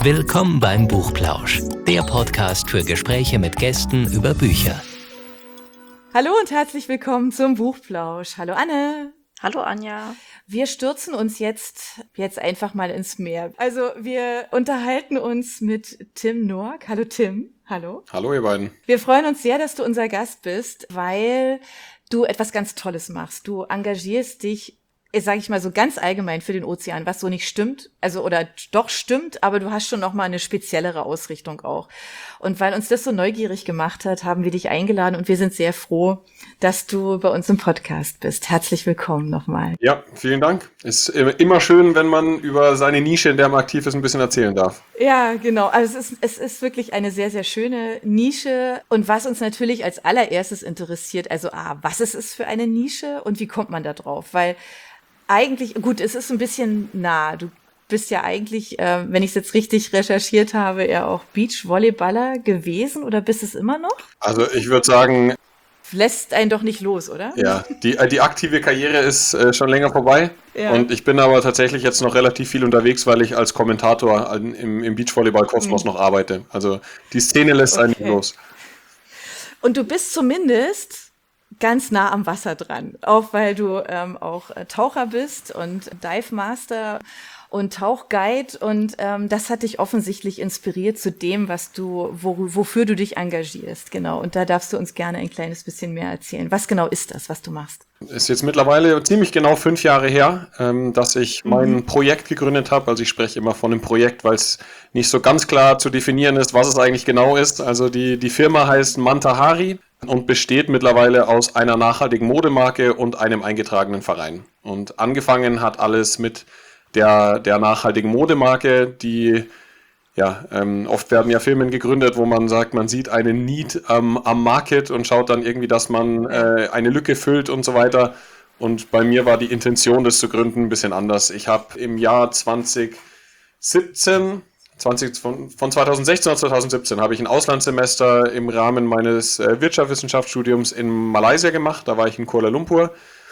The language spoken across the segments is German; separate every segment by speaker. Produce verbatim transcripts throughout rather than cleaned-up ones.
Speaker 1: Willkommen beim Buchplausch, der Podcast für Gespräche mit Gästen über Bücher.
Speaker 2: Hallo und herzlich willkommen zum Buchplausch. Hallo Anne.
Speaker 3: Hallo Anja.
Speaker 2: Wir stürzen uns jetzt, jetzt einfach mal ins Meer. Also wir unterhalten uns mit Tim Noack. Hallo Tim. Hallo.
Speaker 4: Hallo ihr beiden.
Speaker 2: Wir freuen uns sehr, dass du unser Gast bist, weil du etwas ganz Tolles machst. Du engagierst dich, sage ich mal so ganz allgemein für den Ozean, was so nicht stimmt, also oder doch stimmt, aber du hast schon noch mal eine speziellere Ausrichtung auch. Und weil uns das so neugierig gemacht hat, haben wir dich eingeladen und wir sind sehr froh, dass du bei uns im Podcast bist. Herzlich willkommen nochmal.
Speaker 4: Ja, vielen Dank. Ist immer schön, wenn man über seine Nische, in der man aktiv ist, ein bisschen erzählen darf.
Speaker 2: Ja, genau. Also es ist, es ist wirklich eine sehr, sehr schöne Nische. Und was uns natürlich als allererstes interessiert, also ah, was ist es für eine Nische und wie kommt man da drauf? Weil eigentlich, gut, es ist ein bisschen nah. Du bist ja eigentlich, äh, wenn ich es jetzt richtig recherchiert habe, ja auch Beachvolleyballer gewesen oder bist es immer noch?
Speaker 4: Also ich würde sagen,
Speaker 2: lässt einen doch nicht los, oder?
Speaker 4: Ja, die, die aktive Karriere ist äh, schon länger vorbei. Ja. Und ich bin aber tatsächlich jetzt noch relativ viel unterwegs, weil ich als Kommentator an, im, im Beachvolleyball-Kosmos mhm. noch arbeite. Also die Szene lässt okay. einen nicht los.
Speaker 2: Und du bist zumindest ganz nah am Wasser dran, auch weil du ähm, auch äh, Taucher bist und Dive Master und Tauchguide und ähm, das hat dich offensichtlich inspiriert zu dem, was du, wo, wofür du dich engagierst, genau. Und da darfst du uns gerne ein kleines bisschen mehr erzählen. Was genau ist das, was du machst?
Speaker 4: Ist jetzt mittlerweile ziemlich genau fünf Jahre her, ähm, dass ich mein mhm. Projekt gegründet habe. Also ich spreche immer von einem Projekt, weil es nicht so ganz klar zu definieren ist, was es eigentlich genau ist. Also die, die Firma heißt Manta Hari und besteht mittlerweile aus einer nachhaltigen Modemarke und einem eingetragenen Verein. Und angefangen hat alles mit der, der nachhaltigen Modemarke, die, ja, ähm, oft werden ja Firmen gegründet, wo man sagt, man sieht einen Need ähm, am Market und schaut dann irgendwie, dass man äh, eine Lücke füllt und so weiter. Und bei mir war die Intention, das zu gründen, ein bisschen anders. Ich habe im Jahr zwanzig siebzehn, zwanzig, von, von zweitausendsechzehn auf zweitausendsiebzehn habe ich ein Auslandssemester im Rahmen meines äh, Wirtschaftswissenschaftsstudiums in Malaysia gemacht. Da war ich in Kuala Lumpur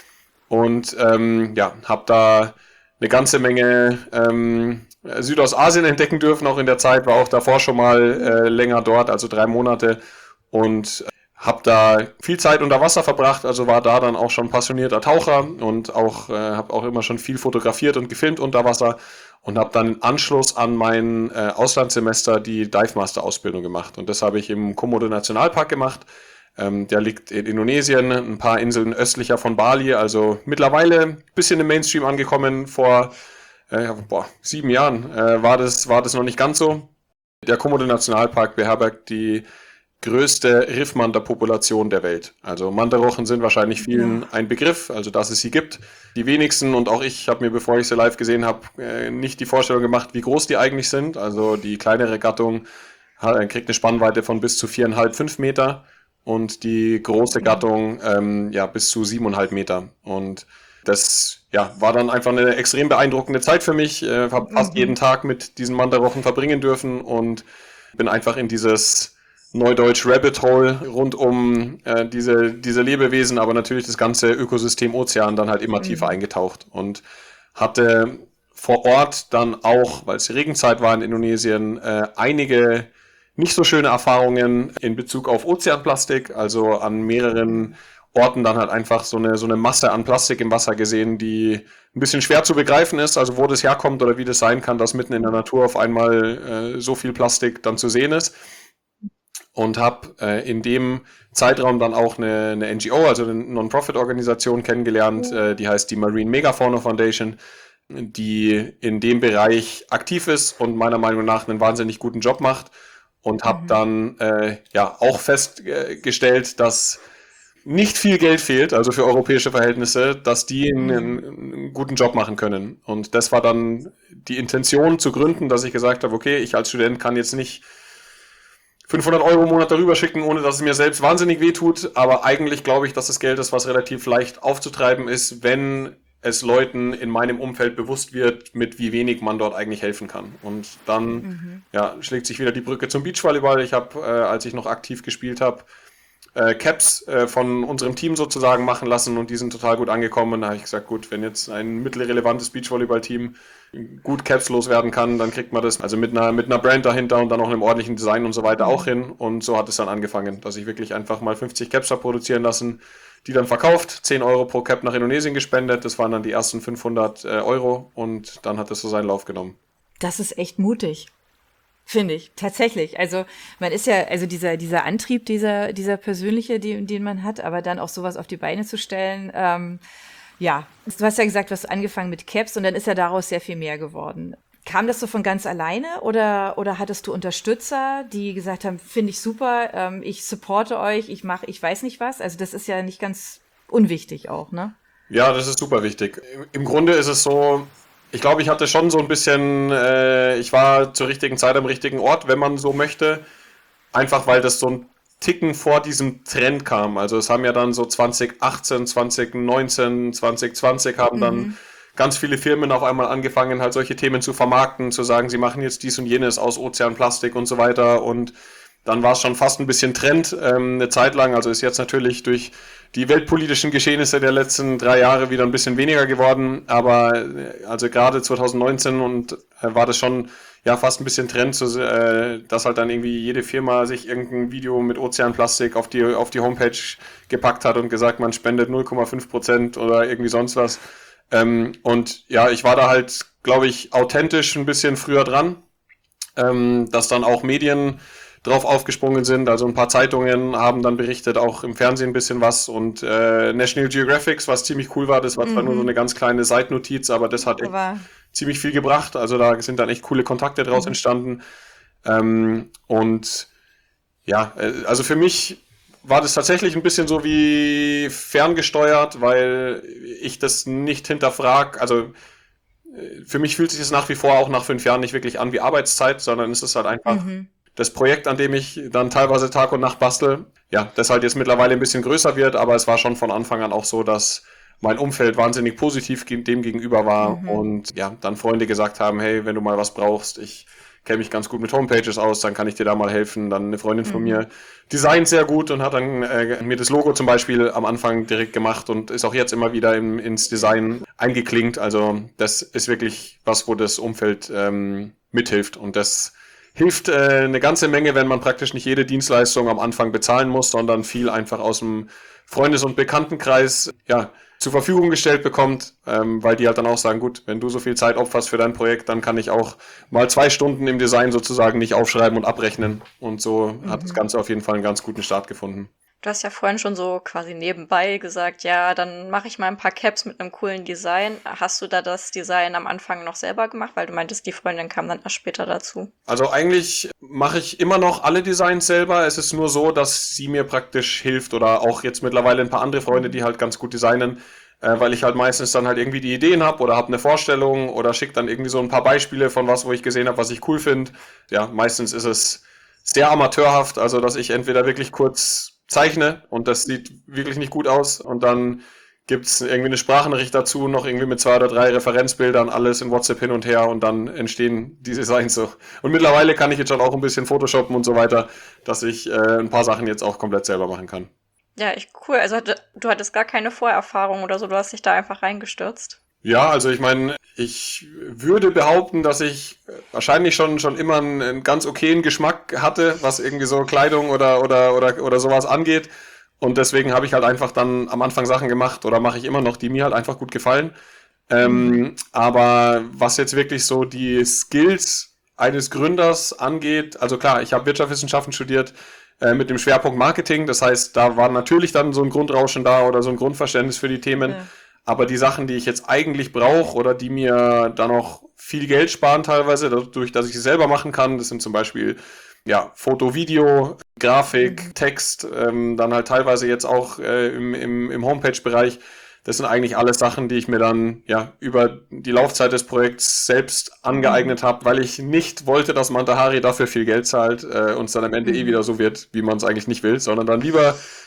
Speaker 4: und ähm, ja, habe da eine ganze Menge ähm, Südostasien entdecken dürfen, auch in der Zeit, war auch davor schon mal äh, länger dort, also drei Monate und äh, habe da viel Zeit unter Wasser verbracht, also war da dann auch schon passionierter Taucher und auch äh, habe auch immer schon viel fotografiert und gefilmt unter Wasser und habe dann im Anschluss an mein äh, Auslandssemester die Dive Master Ausbildung gemacht und das habe ich im Komodo Nationalpark gemacht. Ähm, der liegt in Indonesien, ein paar Inseln östlicher von Bali, also mittlerweile ein bisschen im Mainstream angekommen. Vor äh, boah, sieben Jahren äh, war, das, war das noch nicht ganz so. Der Komodo Nationalpark beherbergt die größte Riffmanta-Population der Welt. Also Mantarochen sind wahrscheinlich vielen ein Begriff, also dass es sie gibt. Die wenigsten und auch ich habe mir, bevor ich sie live gesehen habe, äh, nicht die Vorstellung gemacht, wie groß die eigentlich sind. Also die kleinere Gattung hat, kriegt eine Spannweite von bis zu viereinhalb, fünf Meter. Und die große Gattung ähm, ja bis zu siebeneinhalb Meter. Und das ja war dann einfach eine extrem beeindruckende Zeit für mich. Ich äh, habe fast mhm. jeden Tag mit diesen Mantarochen verbringen dürfen und bin einfach in dieses Neudeutsch Rabbit Hole rund um äh, diese, diese Lebewesen, aber natürlich das ganze Ökosystem Ozean dann halt immer mhm. tiefer eingetaucht. Und hatte vor Ort dann auch, weil es Regenzeit war in Indonesien, äh, einige nicht so schöne Erfahrungen in Bezug auf Ozeanplastik, also an mehreren Orten dann halt einfach so eine, so eine Masse an Plastik im Wasser gesehen, die ein bisschen schwer zu begreifen ist, also wo das herkommt oder wie das sein kann, dass mitten in der Natur auf einmal äh, so viel Plastik dann zu sehen ist. Und habe äh, in dem Zeitraum dann auch eine, eine N G O, also eine Non-Profit-Organisation kennengelernt, äh, die heißt die Marine Megafauna Foundation, die in dem Bereich aktiv ist und meiner Meinung nach einen wahnsinnig guten Job macht. Und habe mhm. dann äh, ja auch festgestellt, dass nicht viel Geld fehlt, also für europäische Verhältnisse, dass die einen, einen guten Job machen können. Und das war dann die Intention zu gründen, dass ich gesagt habe, okay, ich als Student kann jetzt nicht fünfhundert Euro im Monat darüber schicken, ohne dass es mir selbst wahnsinnig wehtut. Aber eigentlich glaube ich, dass das Geld ist, was relativ leicht aufzutreiben ist, wenn es Leuten in meinem Umfeld bewusst wird, mit wie wenig man dort eigentlich helfen kann. Und dann mhm. ja, schlägt sich wieder die Brücke zum Beachvolleyball. Ich habe, äh, als ich noch aktiv gespielt habe, äh, Caps äh, von unserem Team sozusagen machen lassen und die sind total gut angekommen. Und da habe ich gesagt, gut, wenn jetzt ein mittelrelevantes Beachvolleyball-Team gut Caps loswerden kann, dann kriegt man das also mit einer, mit einer Brand dahinter und dann auch einem ordentlichen Design und so weiter auch hin. Und so hat es dann angefangen, dass ich wirklich einfach mal fünfzig Caps habe produzieren lassen, die dann verkauft, zehn Euro pro Cap nach Indonesien gespendet. Das waren dann die ersten fünfhundert äh, Euro und dann hat es so seinen Lauf genommen.
Speaker 2: Das ist echt mutig. Finde ich, tatsächlich. Also man ist ja, also dieser dieser Antrieb, dieser dieser persönliche, den, den man hat, aber dann auch sowas auf die Beine zu stellen, ähm, ja. Du hast ja gesagt, du hast angefangen mit Caps und dann ist ja daraus sehr viel mehr geworden. Kam das so von ganz alleine oder oder hattest du Unterstützer, die gesagt haben, finde ich super, ähm, ich supporte euch, ich mache, ich weiß nicht was. Also das ist ja nicht ganz unwichtig auch, ne?
Speaker 4: Ja, das ist super wichtig. Im Grunde ist es so, ich glaube, ich hatte schon so ein bisschen, äh, ich war zur richtigen Zeit am richtigen Ort, wenn man so möchte. Einfach weil das so ein Ticken vor diesem Trend kam. Also es haben ja dann so zwanzig achtzehn, zwanzig neunzehn, zwanzig zwanzig haben mhm. dann ganz viele Firmen auf einmal angefangen, halt solche Themen zu vermarkten, zu sagen, sie machen jetzt dies und jenes aus Ozeanplastik und so weiter. Und dann war es schon fast ein bisschen Trend, ähm, eine Zeit lang. Also ist jetzt natürlich durch die weltpolitischen Geschehnisse der letzten drei Jahre wieder ein bisschen weniger geworden. Aber äh, also gerade zwanzig neunzehn und äh, war das schon ja fast ein bisschen Trend, so, äh, dass halt dann irgendwie jede Firma sich irgendein Video mit Ozeanplastik auf die, auf die Homepage gepackt hat und gesagt, man spendet null Komma fünf Prozent oder irgendwie sonst was. Ähm, und ja, ich war da halt, glaube ich, authentisch ein bisschen früher dran, ähm, dass dann auch Medien drauf aufgesprungen sind. Also ein paar Zeitungen haben dann berichtet, auch im Fernsehen ein bisschen was und äh, National Geographic, was ziemlich cool war, das war zwar mhm. nur so eine ganz kleine Seitennotiz, aber das hat echt aber ziemlich viel gebracht. Also da sind dann echt coole Kontakte draus mhm. entstanden. Ähm, und ja, also für mich war das tatsächlich ein bisschen so wie ferngesteuert, weil ich das nicht hinterfrag. Also für mich fühlt sich das nach wie vor auch nach fünf Jahren nicht wirklich an wie Arbeitszeit, sondern es ist halt einfach mhm. das Projekt, an dem ich dann teilweise Tag und Nacht bastel, ja, das halt jetzt mittlerweile ein bisschen größer wird, aber es war schon von Anfang an auch so, dass mein Umfeld wahnsinnig positiv dem gegenüber war mhm. und ja, dann Freunde gesagt haben, hey, wenn du mal was brauchst, ich kenne mich ganz gut mit Homepages aus, dann kann ich dir da mal helfen. Dann eine Freundin von mhm. mir designt sehr gut und hat dann äh, mir das Logo zum Beispiel am Anfang direkt gemacht und ist auch jetzt immer wieder im, ins Design eingeklinkt. Also das ist wirklich was, wo das Umfeld ähm, mithilft und das hilft äh, eine ganze Menge, wenn man praktisch nicht jede Dienstleistung am Anfang bezahlen muss, sondern viel einfach aus dem Freundes- und Bekanntenkreis ja, zur Verfügung gestellt bekommt, ähm, weil die halt dann auch sagen, gut, wenn du so viel Zeit opferst für dein Projekt, dann kann ich auch mal zwei Stunden im Design sozusagen nicht aufschreiben und abrechnen. Und so mhm. hat das Ganze auf jeden Fall einen ganz guten Start gefunden.
Speaker 3: Du hast ja vorhin schon so quasi nebenbei gesagt, ja, dann mache ich mal ein paar Caps mit einem coolen Design. Hast du da das Design am Anfang noch selber gemacht? Weil du meintest, die Freundin kam dann erst später dazu.
Speaker 4: Also eigentlich mache ich immer noch alle Designs selber. Es ist nur so, dass sie mir praktisch hilft oder auch jetzt mittlerweile ein paar andere Freunde, die halt ganz gut designen, äh, weil ich halt meistens dann halt irgendwie die Ideen habe oder habe eine Vorstellung oder schicke dann irgendwie so ein paar Beispiele von was, wo ich gesehen habe, was ich cool finde. Ja, meistens ist es sehr amateurhaft, also dass ich entweder wirklich kurz zeichne und das sieht wirklich nicht gut aus und dann gibt's irgendwie eine Sprachnachricht dazu, noch irgendwie mit zwei oder drei Referenzbildern, alles in WhatsApp hin und her und dann entstehen die Designs so. Und mittlerweile kann ich jetzt schon auch ein bisschen Photoshoppen und so weiter, dass ich äh, ein paar Sachen jetzt auch komplett selber machen kann.
Speaker 3: Ja, echt cool. Also du hattest gar keine Vorerfahrung oder so, du hast dich da einfach reingestürzt.
Speaker 4: Ja, also ich meine, ich würde behaupten, dass ich wahrscheinlich schon schon immer einen, einen ganz okayen Geschmack hatte, was irgendwie so Kleidung oder oder oder oder sowas angeht. Und deswegen habe ich halt einfach dann am Anfang Sachen gemacht oder mache ich immer noch, die mir halt einfach gut gefallen. Ähm, aber was jetzt wirklich so die Skills eines Gründers angeht, also klar, ich habe Wirtschaftswissenschaften studiert äh, mit dem Schwerpunkt Marketing. Das heißt, da war natürlich dann so ein Grundrauschen da oder so ein Grundverständnis für die Themen. Ja. Aber die Sachen, die ich jetzt eigentlich brauche oder die mir dann auch viel Geld sparen teilweise, dadurch, dass ich sie selber machen kann, das sind zum Beispiel ja, Foto, Video, Grafik, mhm. Text, ähm, dann halt teilweise jetzt auch äh, im, im, im Homepage-Bereich. Das sind eigentlich alles Sachen, die ich mir dann ja über die Laufzeit des Projekts selbst angeeignet mhm. habe, weil ich nicht wollte, dass Manta Hari dafür viel Geld zahlt äh, und es dann am Ende mhm. eh wieder so wird, wie man es eigentlich nicht will, sondern dann lieber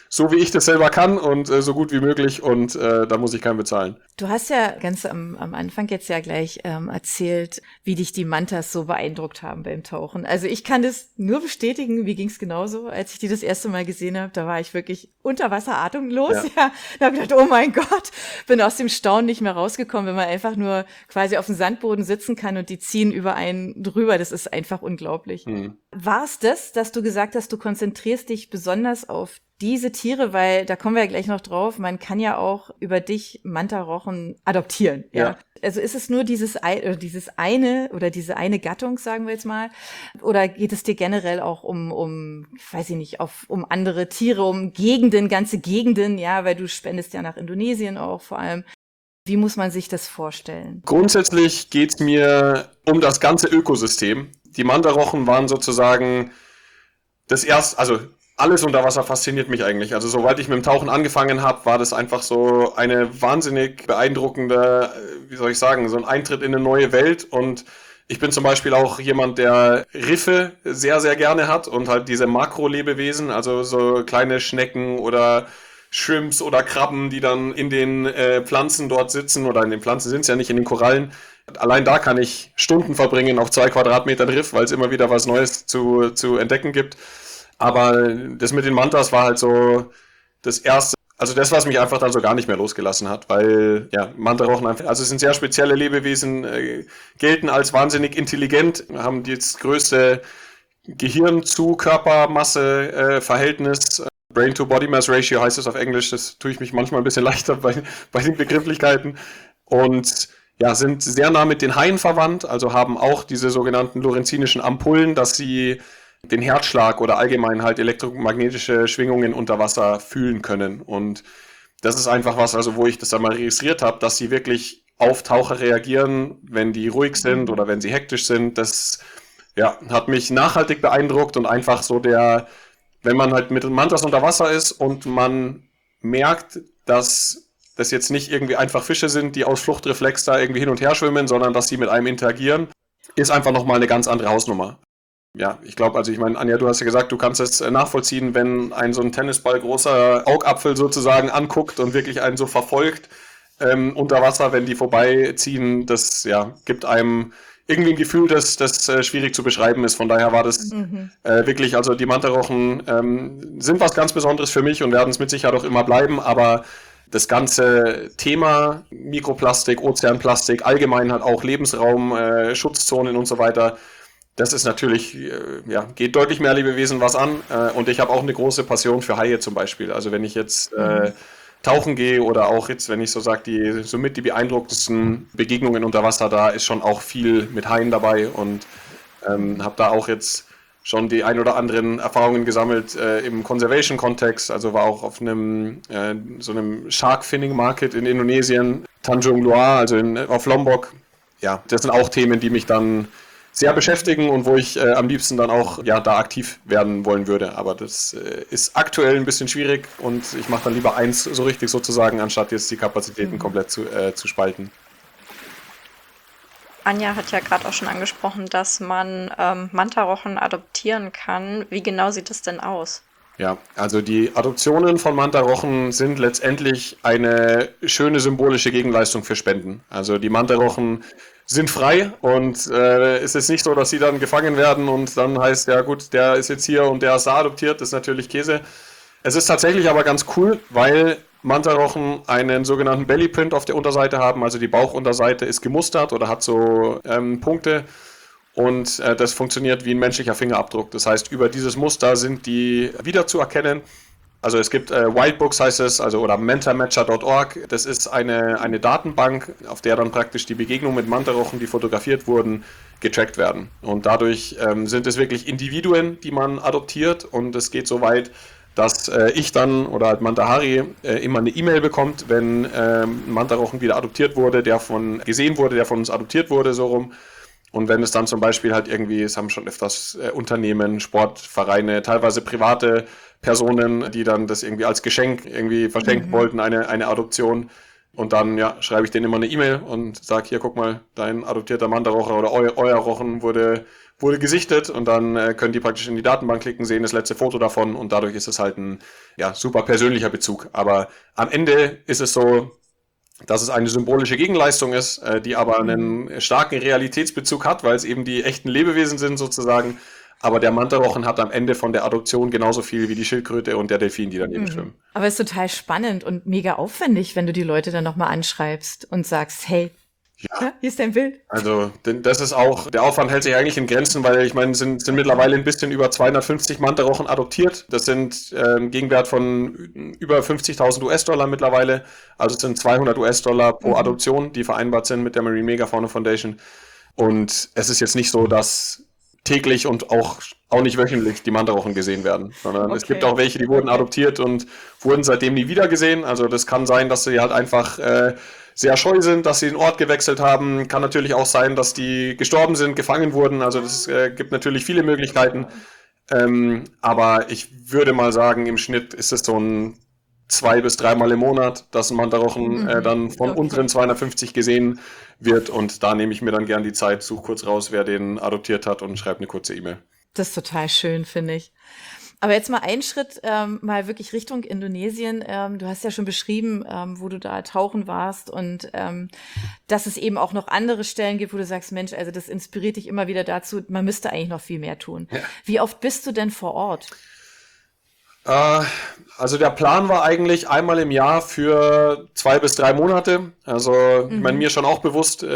Speaker 4: so wie ich das selber kann und äh, so gut wie möglich und äh, da muss ich keinen bezahlen.
Speaker 2: Du hast ja ganz am, am Anfang jetzt ja gleich ähm, erzählt, wie dich die Mantas so beeindruckt haben beim Tauchen. Also ich kann das nur bestätigen, mir ging es genauso, als ich die das erste Mal gesehen habe. Da war ich wirklich unter Wasser atemlos. Ja. Ja. Da habe ich gedacht, oh mein Gott, bin aus dem Staunen nicht mehr rausgekommen, wenn man einfach nur quasi auf dem Sandboden sitzen kann und die ziehen über einen drüber. Das ist einfach unglaublich. Hm. War es das, dass du gesagt hast, du konzentrierst dich besonders auf diese Tiere, weil da kommen wir ja gleich noch drauf, man kann ja auch über dich Mantarochen adoptieren. Ja. ja. Also ist es nur dieses, oder dieses eine oder diese eine Gattung, sagen wir jetzt mal, oder geht es dir generell auch um, um, weiß ich nicht, auf, um andere Tiere, um Gegenden, ganze Gegenden, ja, weil du spendest ja nach Indonesien auch vor allem. Wie muss man sich das vorstellen?
Speaker 4: Grundsätzlich geht es mir um das ganze Ökosystem. Die Mantarochen waren sozusagen das erste, also alles unter Wasser fasziniert mich eigentlich. Also soweit ich mit dem Tauchen angefangen habe, war das einfach so eine wahnsinnig beeindruckende, wie soll ich sagen, so ein Eintritt in eine neue Welt. Und ich bin zum Beispiel auch jemand, der Riffe sehr, sehr gerne hat und halt diese Makrolebewesen, also so kleine Schnecken oder Shrimps oder Krabben, die dann in den äh, Pflanzen dort sitzen, oder in den Pflanzen sind es ja nicht, in den Korallen. Allein da kann ich Stunden verbringen auf zwei Quadratmetern Riff, weil es immer wieder was Neues zu, zu entdecken gibt. Aber das mit den Mantas war halt so das erste, also das, was mich einfach dann so gar nicht mehr losgelassen hat, weil ja, Mantarochen einfach, also es sind sehr spezielle Lebewesen, äh, gelten als wahnsinnig intelligent, haben das größte Gehirn-zu-Körpermasse-Verhältnis, äh, Brain-to-Body-Mass-Ratio heißt es auf Englisch, das tue ich mich manchmal ein bisschen leichter bei, bei den Begrifflichkeiten und ja, sind sehr nah mit den Haien verwandt, also haben auch diese sogenannten lorenzinischen Ampullen, dass sie den Herzschlag oder allgemein halt elektromagnetische Schwingungen unter Wasser fühlen können. Und das ist einfach was, also wo ich das einmal registriert habe, dass sie wirklich auf Taucher reagieren, wenn die ruhig sind oder wenn sie hektisch sind. Das ja, hat mich nachhaltig beeindruckt und einfach so der, wenn man halt mit Mantas unter Wasser ist und man merkt, dass das jetzt nicht irgendwie einfach Fische sind, die aus Fluchtreflex da irgendwie hin und her schwimmen, sondern dass sie mit einem interagieren, ist einfach nochmal eine ganz andere Hausnummer. Ja, ich glaube, also ich meine, Anja, du hast ja gesagt, du kannst es nachvollziehen, wenn ein so ein Tennisball großer Augapfel sozusagen anguckt und wirklich einen so verfolgt ähm, unter Wasser, wenn die vorbeiziehen, das ja, gibt einem irgendwie ein Gefühl, das, das äh, schwierig zu beschreiben ist. Von daher war das mhm. äh, wirklich, also die Mantarochen ähm, sind was ganz Besonderes für mich und werden es mit Sicherheit auch immer bleiben, aber das ganze Thema Mikroplastik, Ozeanplastik, allgemein halt auch Lebensraum, äh, Schutzzonen und so weiter, das ist natürlich, äh, ja, geht deutlich mehr Lebewesen was an. Äh, und ich habe auch eine große Passion für Haie zum Beispiel. Also wenn ich jetzt äh, tauchen gehe oder auch jetzt, wenn ich so sage, die somit die beeindruckendsten Begegnungen unter Wasser, da ist schon auch viel mit Haien dabei und ähm, habe da auch jetzt schon die ein oder anderen Erfahrungen gesammelt äh, im Conservation-Kontext. Also war auch auf einem äh, so einem Shark-Finning-Market in Indonesien, Tanjung Loa, also in, auf Lombok. Ja, das sind auch Themen, die mich dann sehr beschäftigen und wo ich äh, am liebsten dann auch ja da aktiv werden wollen würde. Aber das äh, ist aktuell ein bisschen schwierig und ich mache dann lieber eins so richtig sozusagen, anstatt jetzt die Kapazitäten mhm. komplett zu, äh, zu spalten.
Speaker 3: Anja hat ja gerade auch schon angesprochen, dass man ähm, Mantarochen adoptieren kann. Wie genau sieht das denn aus?
Speaker 4: Ja, also die Adoptionen von Mantarochen sind letztendlich eine schöne symbolische Gegenleistung für Spenden. Also die Mantarochen sind frei und äh, es ist nicht so, dass sie dann gefangen werden und dann heißt, ja gut, der ist jetzt hier und der ist da adoptiert, das ist natürlich Käse. Es ist tatsächlich aber ganz cool, weil Mantarochen einen sogenannten Bellyprint auf der Unterseite haben, also die Bauchunterseite ist gemustert oder hat so ähm, Punkte und äh, das funktioniert wie ein menschlicher Fingerabdruck. Das heißt, über dieses Muster sind die wiederzuerkennen. Also es gibt äh, Wildbooks heißt es, also oder mentamatcher punkt org. Das ist eine, eine Datenbank, auf der dann praktisch die Begegnungen mit Mantarochen, die fotografiert wurden, getrackt werden. Und dadurch ähm, sind es wirklich Individuen, die man adoptiert. Und es geht so weit, dass äh, ich dann oder halt Mantahari äh, immer eine E-Mail bekommt, wenn ähm, ein Mantarochen wieder adoptiert wurde, der von gesehen wurde, der von uns adoptiert wurde, so rum. Und wenn es dann zum Beispiel halt irgendwie, es haben schon öfters äh, Unternehmen, Sportvereine, teilweise private Personen, die dann das irgendwie als Geschenk irgendwie verschenken mhm. wollten, eine, eine Adoption, Und dann ja, schreibe ich denen immer eine E-Mail und sage, hier, guck mal, dein adoptierter Mantarocher oder eu, euer Rochen wurde, wurde gesichtet und dann äh, können die praktisch in die Datenbank klicken, sehen das letzte Foto davon und dadurch ist es halt ein ja, super persönlicher Bezug. Aber am Ende ist es so, dass es eine symbolische Gegenleistung ist, äh, die aber einen starken Realitätsbezug hat, weil es eben die echten Lebewesen sind sozusagen. Aber der Mantarochen hat am Ende von der Adoption genauso viel wie die Schildkröte und der Delfin, die daneben mhm. schwimmen.
Speaker 2: Aber es ist total spannend und mega aufwendig, wenn du die Leute dann nochmal anschreibst und sagst, hey, ja. hier ist dein Bild.
Speaker 4: Also das ist auch, der Aufwand hält sich eigentlich in Grenzen, weil ich meine, es sind, sind mittlerweile ein bisschen über zweihundertfünfzig Mantarochen adoptiert. Das sind äh, ein Gegenwert von über fünfzigtausend U S-Dollar mittlerweile. Also es sind zweihundert U S-Dollar pro mhm. Adoption, die vereinbart sind mit der Marine Megafauna Foundation. Und es ist jetzt nicht so, dass täglich und auch, auch nicht wöchentlich die Mantarochen gesehen werden, sondern okay. es gibt auch welche, die wurden okay. adoptiert und wurden seitdem nie wieder gesehen. Also das kann sein, dass sie halt einfach äh, sehr scheu sind, dass sie den Ort gewechselt haben. Kann natürlich auch sein, dass die gestorben sind, gefangen wurden. Also das äh, gibt natürlich viele Möglichkeiten. Ähm, aber ich würde mal sagen, im Schnitt ist es so ein zwei bis dreimal im Monat, dass ein Mantarochen mhm. äh, dann von okay. unseren zweihundertfünfzig gesehen wird und da nehme ich mir dann gern die Zeit, suche kurz raus, wer den adoptiert hat und schreibe eine kurze E-Mail.
Speaker 2: Das ist total schön, finde ich. Aber jetzt mal einen Schritt ähm, mal wirklich Richtung Indonesien. Ähm, du hast ja schon beschrieben, ähm, wo du da tauchen warst und ähm, dass es eben auch noch andere Stellen gibt, wo du sagst, Mensch, also das inspiriert dich immer wieder dazu, man müsste eigentlich noch viel mehr tun. Ja. Wie oft bist du denn vor Ort?
Speaker 4: Also der Plan war eigentlich einmal im Jahr für zwei bis drei Monate. Also mhm. ich meine, mir schon auch bewusst,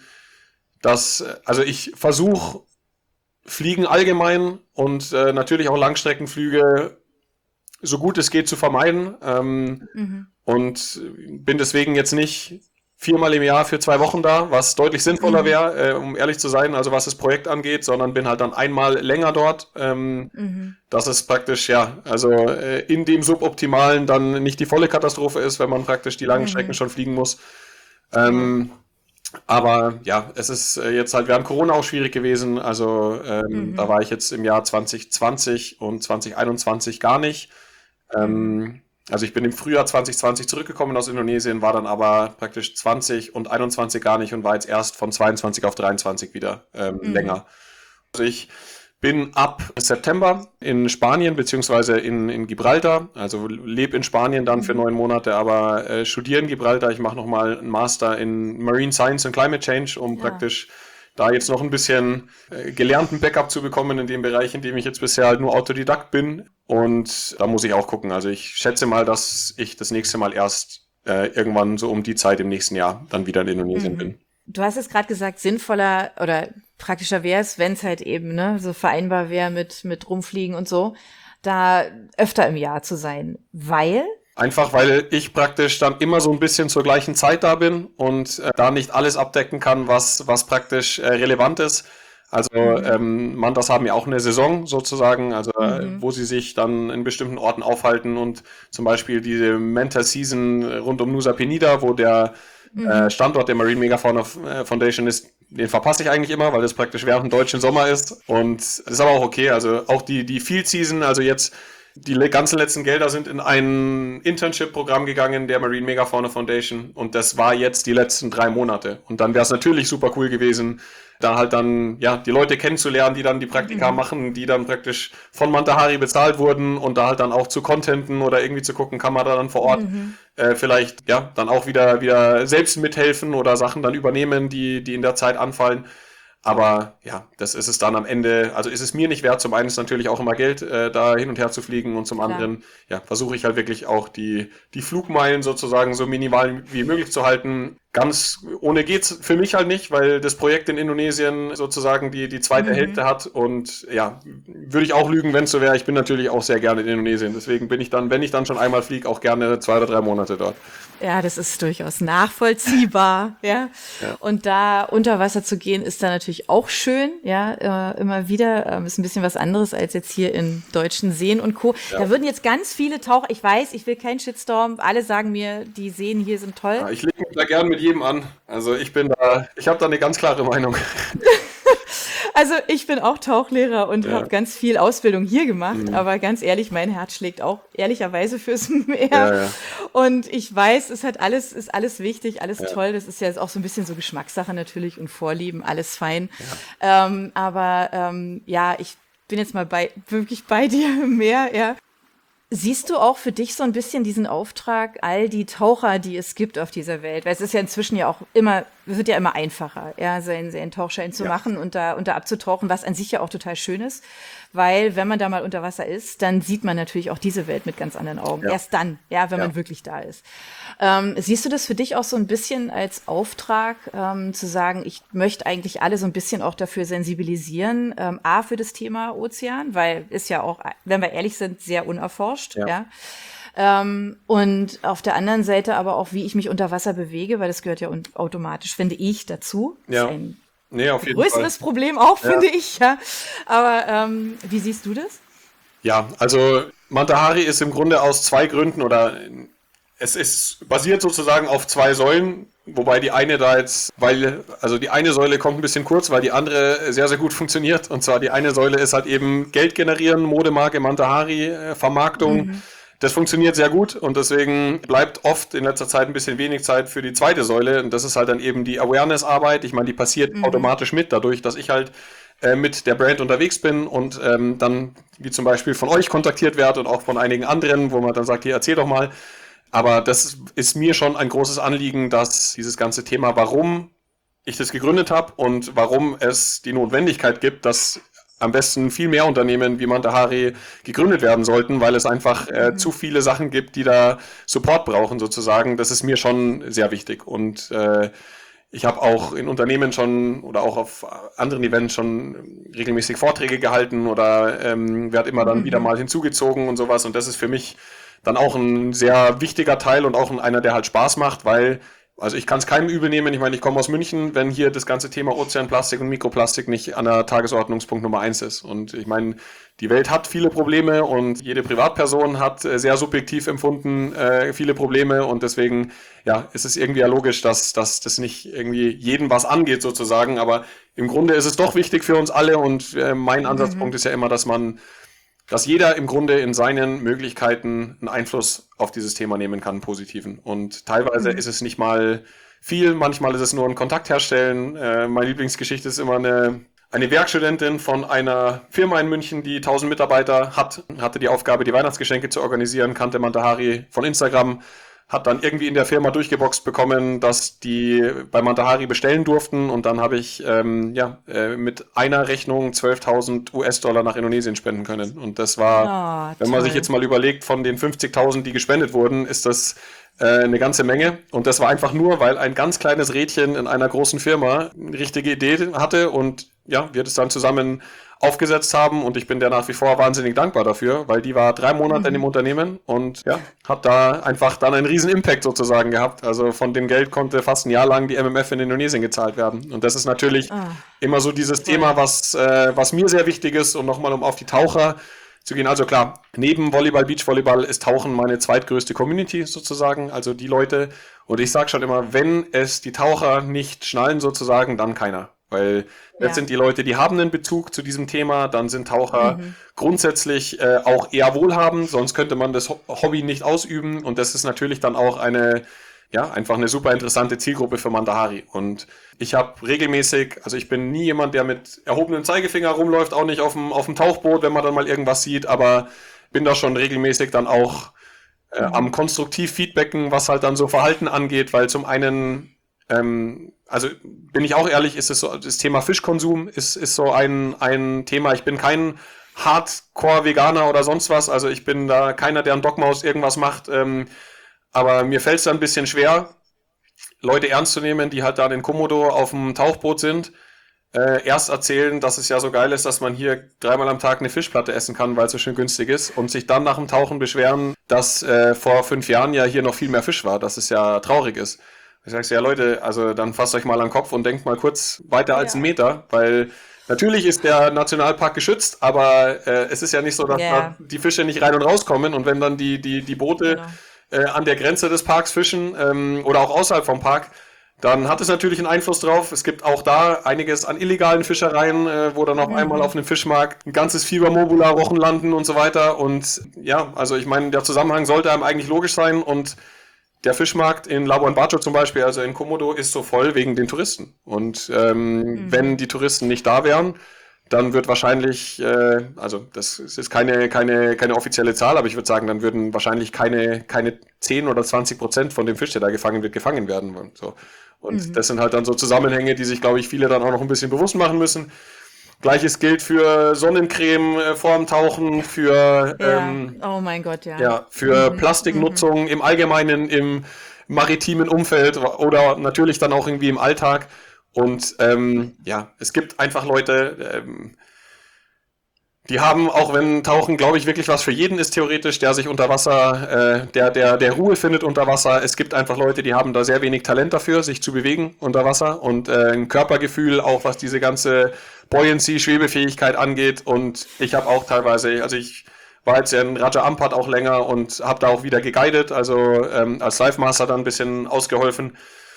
Speaker 4: dass, also ich versuche Fliegen allgemein und natürlich auch Langstreckenflüge so gut es geht zu vermeiden. Mhm. Und bin deswegen jetzt nicht viermal im Jahr für zwei Wochen da, was deutlich sinnvoller mhm. wäre, äh, um ehrlich zu sein, also was das Projekt angeht, sondern bin halt dann einmal länger dort. Ähm, mhm. Das ist praktisch, ja, also äh, in dem Suboptimalen dann nicht die volle Katastrophe ist, wenn man praktisch die langen mhm. Strecken schon fliegen muss. Ähm, mhm. Aber ja, es ist äh, jetzt halt während Corona auch schwierig gewesen, also ähm, mhm. da war ich jetzt im Jahr zwanzig zwanzig und zwanzig einundzwanzig gar nicht. Ähm, Also ich bin im Frühjahr zwanzig zwanzig zurückgekommen aus Indonesien, war dann aber praktisch zwanzig und einundzwanzig gar nicht und war jetzt erst von zweiundzwanzig auf dreiundzwanzig wieder ähm, mhm. länger. Also ich bin ab September in Spanien beziehungsweise in, in Gibraltar, also lebe in Spanien dann für neun Monate, aber äh, studiere in Gibraltar. Ich mache nochmal einen Master in Marine Science and Climate Change, um ja. praktisch da jetzt noch ein bisschen äh, gelernten Backup zu bekommen in dem Bereich, in dem ich jetzt bisher halt nur Autodidakt bin. Und da muss ich auch gucken. Also ich schätze mal, dass ich das nächste Mal erst äh, irgendwann so um die Zeit im nächsten Jahr dann wieder in Indonesien mhm. bin.
Speaker 2: Du hast jetzt gerade gesagt, sinnvoller oder praktischer wäre es, wenn es halt eben ne, so vereinbar wäre mit, mit Rumfliegen und so, da öfter im Jahr zu sein. Weil?
Speaker 4: Einfach, weil ich praktisch dann immer so ein bisschen zur gleichen Zeit da bin und äh, da nicht alles abdecken kann, was, was praktisch äh, relevant ist. Also mhm. ähm, Mantas haben ja auch eine Saison sozusagen, also mhm. äh, wo sie sich dann in bestimmten Orten aufhalten und zum Beispiel diese Manta Season rund um Nusa Penida, wo der mhm. äh, Standort der Marine Megafauna Foundation ist, den verpasse ich eigentlich immer, weil das praktisch während dem deutschen Sommer ist und das ist aber auch okay, also auch die, die Field Season, also jetzt die ganzen letzten Gelder sind in ein Internship-Programm gegangen der Marine Megafauna Foundation und das war jetzt die letzten drei Monate und dann wäre es natürlich super cool gewesen, da halt dann, ja, die Leute kennenzulernen, die dann die Praktika mhm. machen, die dann praktisch von Manta Hari bezahlt wurden und da halt dann auch zu contenten oder irgendwie zu gucken, kann man da dann vor Ort mhm. äh, vielleicht, ja, dann auch wieder, wieder selbst mithelfen oder Sachen dann übernehmen, die, die in der Zeit anfallen. Aber ja, das ist es dann am Ende, also ist es mir nicht wert, zum einen ist natürlich auch immer Geld, äh, da hin und her zu fliegen und zum Klar. anderen, ja, versuche ich halt wirklich auch die, die Flugmeilen sozusagen so minimal wie möglich zu halten. Ganz ohne geht's für mich halt nicht, weil das Projekt in Indonesien sozusagen die, die zweite mhm. Hälfte hat und ja, würde ich auch lügen, wenn es so wäre. Ich bin natürlich auch sehr gerne in Indonesien, deswegen bin ich dann, wenn ich dann schon einmal fliege, auch gerne zwei oder drei Monate dort.
Speaker 2: Ja, das ist durchaus nachvollziehbar, ja. ja. Und da unter Wasser zu gehen, ist da natürlich auch schön, ja, äh, immer wieder. Ähm, ist ein bisschen was anderes als jetzt hier in deutschen Seen und Co. Ja. Da würden jetzt ganz viele Taucher, ich weiß, ich will keinen Shitstorm, alle sagen mir, die Seen hier sind toll.
Speaker 4: Ja, ich lege mich da gern mit jedem an. Also ich bin da, ich habe da eine ganz klare Meinung.
Speaker 2: Also ich bin auch Tauchlehrer und
Speaker 4: Ja.
Speaker 2: habe ganz viel Ausbildung hier gemacht,
Speaker 4: Mhm.
Speaker 2: aber ganz ehrlich, mein Herz schlägt auch ehrlicherweise fürs Meer.
Speaker 4: Ja, ja.
Speaker 2: Und ich weiß, es hat alles, ist alles wichtig, alles
Speaker 4: Ja.
Speaker 2: toll. Das ist ja auch so ein bisschen so Geschmackssache natürlich und Vorlieben, alles fein. Ähm, aber ähm, ja, ich bin jetzt mal bei wirklich bei dir im Meer, ja. Siehst du auch für dich so ein bisschen diesen Auftrag, all die Taucher, die es gibt auf dieser Welt, weil es ist ja inzwischen ja auch immer, es wird ja immer einfacher, ja, seinen, seinen Tauchschein zu
Speaker 4: Ja.
Speaker 2: machen und da, und da abzutauchen, was an sich ja auch total schön ist, weil wenn man da mal unter Wasser ist, dann sieht man natürlich auch diese Welt mit ganz anderen Augen.
Speaker 4: Ja.
Speaker 2: Erst dann, ja, wenn
Speaker 4: Ja.
Speaker 2: man wirklich da ist. Ähm, siehst du das für dich auch so ein bisschen als Auftrag, ähm, zu sagen, ich möchte eigentlich alle so ein bisschen auch dafür sensibilisieren, ähm, A, für das Thema Ozean, weil ist ja auch, wenn wir ehrlich sind, sehr unerforscht,
Speaker 4: Ja.
Speaker 2: ja. Ähm, und auf der anderen Seite aber auch, wie ich mich unter Wasser bewege, weil das gehört ja un- automatisch, finde ich, dazu.
Speaker 4: Ja.
Speaker 2: Ist ein
Speaker 4: Nee, auf jeden
Speaker 2: größeres
Speaker 4: Fall.
Speaker 2: Problem auch,
Speaker 4: Ja.
Speaker 2: finde ich, ja. Aber ähm, wie siehst du das?
Speaker 4: Ja, also Manta Hari ist im Grunde aus zwei Gründen oder es ist basiert sozusagen auf zwei Säulen, wobei die eine da jetzt, weil, also die eine Säule kommt ein bisschen kurz, weil die andere sehr, sehr gut funktioniert. Und zwar die eine Säule ist halt eben Geld generieren, Modemarke Manta Hari, äh, Vermarktung.
Speaker 2: Mhm.
Speaker 4: Das funktioniert sehr gut und deswegen bleibt oft in letzter Zeit ein bisschen wenig Zeit für die zweite Säule und das ist halt dann eben die Awareness-Arbeit. Ich meine, die passiert
Speaker 2: Mhm.
Speaker 4: automatisch mit, dadurch, dass ich halt äh, mit der Brand unterwegs bin und ähm, dann wie zum Beispiel von euch kontaktiert werde und auch von einigen anderen, wo man dann sagt, hier erzähl doch mal. Aber das ist mir schon ein großes Anliegen, dass dieses ganze Thema, warum ich das gegründet habe und warum es die Notwendigkeit gibt, dass am besten viel mehr Unternehmen wie Manta Hari gegründet werden sollten, weil es einfach äh, zu viele Sachen gibt, die da Support brauchen sozusagen. Das ist mir schon sehr wichtig und äh, ich habe auch in Unternehmen schon oder auch auf anderen Events schon regelmäßig Vorträge gehalten oder ähm, werde immer dann
Speaker 2: Mhm.
Speaker 4: wieder mal hinzugezogen und sowas und das ist für mich dann auch ein sehr wichtiger Teil und auch ein, einer, der halt Spaß macht, weil also ich kann es keinem übel nehmen. Ich meine, ich komme aus München, wenn hier das ganze Thema Ozeanplastik und Mikroplastik nicht an der Tagesordnungspunkt Nummer eins ist. Und ich meine, die Welt hat viele Probleme und jede Privatperson hat äh, sehr subjektiv empfunden äh, viele Probleme und deswegen ja, ist es irgendwie ja logisch, dass, dass das nicht irgendwie jeden was angeht sozusagen. Aber im Grunde ist es doch wichtig für uns alle und äh, mein Ansatzpunkt ist ja immer, dass man dass jeder im Grunde in seinen Möglichkeiten einen Einfluss auf dieses Thema nehmen kann, einen positiven. Und teilweise
Speaker 2: Mhm.
Speaker 4: ist es nicht mal viel, manchmal ist es nur ein Kontakt herstellen. Äh, meine Lieblingsgeschichte ist immer eine, eine Werkstudentin von einer Firma in München, die tausend Mitarbeiter hat, hatte die Aufgabe, die Weihnachtsgeschenke zu organisieren, kannte Manta Hari von Instagram, hat dann irgendwie in der Firma durchgeboxt bekommen, dass die bei Manta Hari bestellen durften und dann habe ich ähm, ja, äh, mit einer Rechnung zwölftausend US-Dollar nach Indonesien spenden können und das war,
Speaker 2: Ah,
Speaker 4: wenn man sich
Speaker 2: toll.
Speaker 4: jetzt mal überlegt, von den fünfzigtausend, die gespendet wurden, ist das äh, eine ganze Menge und das war einfach nur, weil ein ganz kleines Rädchen in einer großen Firma eine richtige Idee hatte und ja, wir das dann zusammen aufgesetzt haben und ich bin der nach wie vor wahnsinnig dankbar dafür, weil die war drei Monate in dem Unternehmen und ja, hat da einfach dann einen riesen Impact sozusagen gehabt. Also von dem Geld konnte fast ein Jahr lang die M M F in Indonesien gezahlt werden. Und das ist natürlich
Speaker 2: Ah.
Speaker 4: immer so dieses Thema, was, äh, was mir sehr wichtig ist und nochmal um auf die Taucher zu gehen. Also klar, neben Volleyball, Beachvolleyball ist Tauchen meine zweitgrößte Community sozusagen, also die Leute. Und ich sage schon immer, wenn es die Taucher nicht schnallen sozusagen, dann keiner. Weil
Speaker 2: Ja.
Speaker 4: jetzt sind die Leute, die haben einen Bezug zu diesem Thema, dann sind Taucher grundsätzlich äh, auch eher wohlhabend, sonst könnte man das Ho- Hobby nicht ausüben und das ist natürlich dann auch eine, ja, einfach eine super interessante Zielgruppe für Manta Hari und ich habe regelmäßig, also ich bin nie jemand, der mit erhobenem Zeigefinger rumläuft, auch nicht auf dem, auf dem Tauchboot, wenn man dann mal irgendwas sieht, aber bin da schon regelmäßig dann auch äh, am konstruktiv Feedbacken, was halt dann so Verhalten angeht, weil zum einen ähm, also bin ich auch ehrlich, ist es so, das Thema Fischkonsum ist, ist so ein, ein Thema. Ich bin kein Hardcore-Veganer oder sonst was. Also ich bin da keiner, der ein Dogma aus irgendwas macht. Ähm, aber mir fällt es dann ein bisschen schwer, Leute ernst zu nehmen, die halt da in Komodo auf dem Tauchboot sind. Äh, erst erzählen, dass es ja so geil ist, dass man hier dreimal am Tag eine Fischplatte essen kann, weil es so schön günstig ist. Und sich dann nach dem Tauchen beschweren, dass äh, vor fünf Jahren ja hier noch viel mehr Fisch war, dass es ja traurig ist. Ich sage, ja Leute, also dann fasst euch mal an den Kopf und denkt mal kurz weiter als
Speaker 2: Ja.
Speaker 4: einen Meter, weil natürlich ist der Nationalpark geschützt, aber äh, es ist ja nicht so, dass
Speaker 2: Ja.
Speaker 4: da die Fische nicht rein und rauskommen und wenn dann die, die, die Boote
Speaker 2: Genau.
Speaker 4: äh, an der Grenze des Parks fischen ähm, oder auch außerhalb vom Park, dann hat es natürlich einen Einfluss drauf. Es gibt auch da einiges an illegalen Fischereien, äh, wo dann auf
Speaker 2: Mhm.
Speaker 4: einmal auf einem Fischmarkt ein ganzes Fiebermobula-Rochen landen und so weiter. Und ja, also ich meine, der Zusammenhang sollte einem eigentlich logisch sein. Und der Fischmarkt in Labuan Bajo zum Beispiel, also in Komodo, ist so voll wegen den Touristen. Und ähm,
Speaker 2: Mhm.
Speaker 4: wenn die Touristen nicht da wären, dann wird wahrscheinlich, äh, also das ist keine, keine, keine offizielle Zahl, aber ich würde sagen, dann würden wahrscheinlich keine, keine zehn oder zwanzig Prozent von dem Fisch, der da gefangen wird, gefangen werden. Und, so. Und
Speaker 2: Mhm.
Speaker 4: das sind halt dann so Zusammenhänge, die sich, glaube ich, viele dann auch noch ein bisschen bewusst machen müssen. Gleiches gilt für Sonnencreme äh, vor dem Tauchen, für,
Speaker 2: Ja.
Speaker 4: ähm,
Speaker 2: Oh mein Gott, ja.
Speaker 4: ja, für
Speaker 2: Mhm.
Speaker 4: Plastiknutzung im Allgemeinen, im maritimen Umfeld oder natürlich dann auch irgendwie im Alltag. Und ähm, ja, es gibt einfach Leute, ähm, die haben, auch wenn Tauchen, glaube ich, wirklich was für jeden ist, theoretisch, der sich unter Wasser, äh, der, der, der Ruhe findet unter Wasser. Es gibt einfach Leute, die haben da sehr wenig Talent dafür, sich zu bewegen unter Wasser und äh, ein Körpergefühl, auch was diese ganze Buoyancy, Schwebefähigkeit angeht. Und ich habe auch teilweise, also ich war jetzt ja in Raja Ampat auch länger und habe da auch wieder geguidet, also ähm, als Dive Master dann ein bisschen ausgeholfen.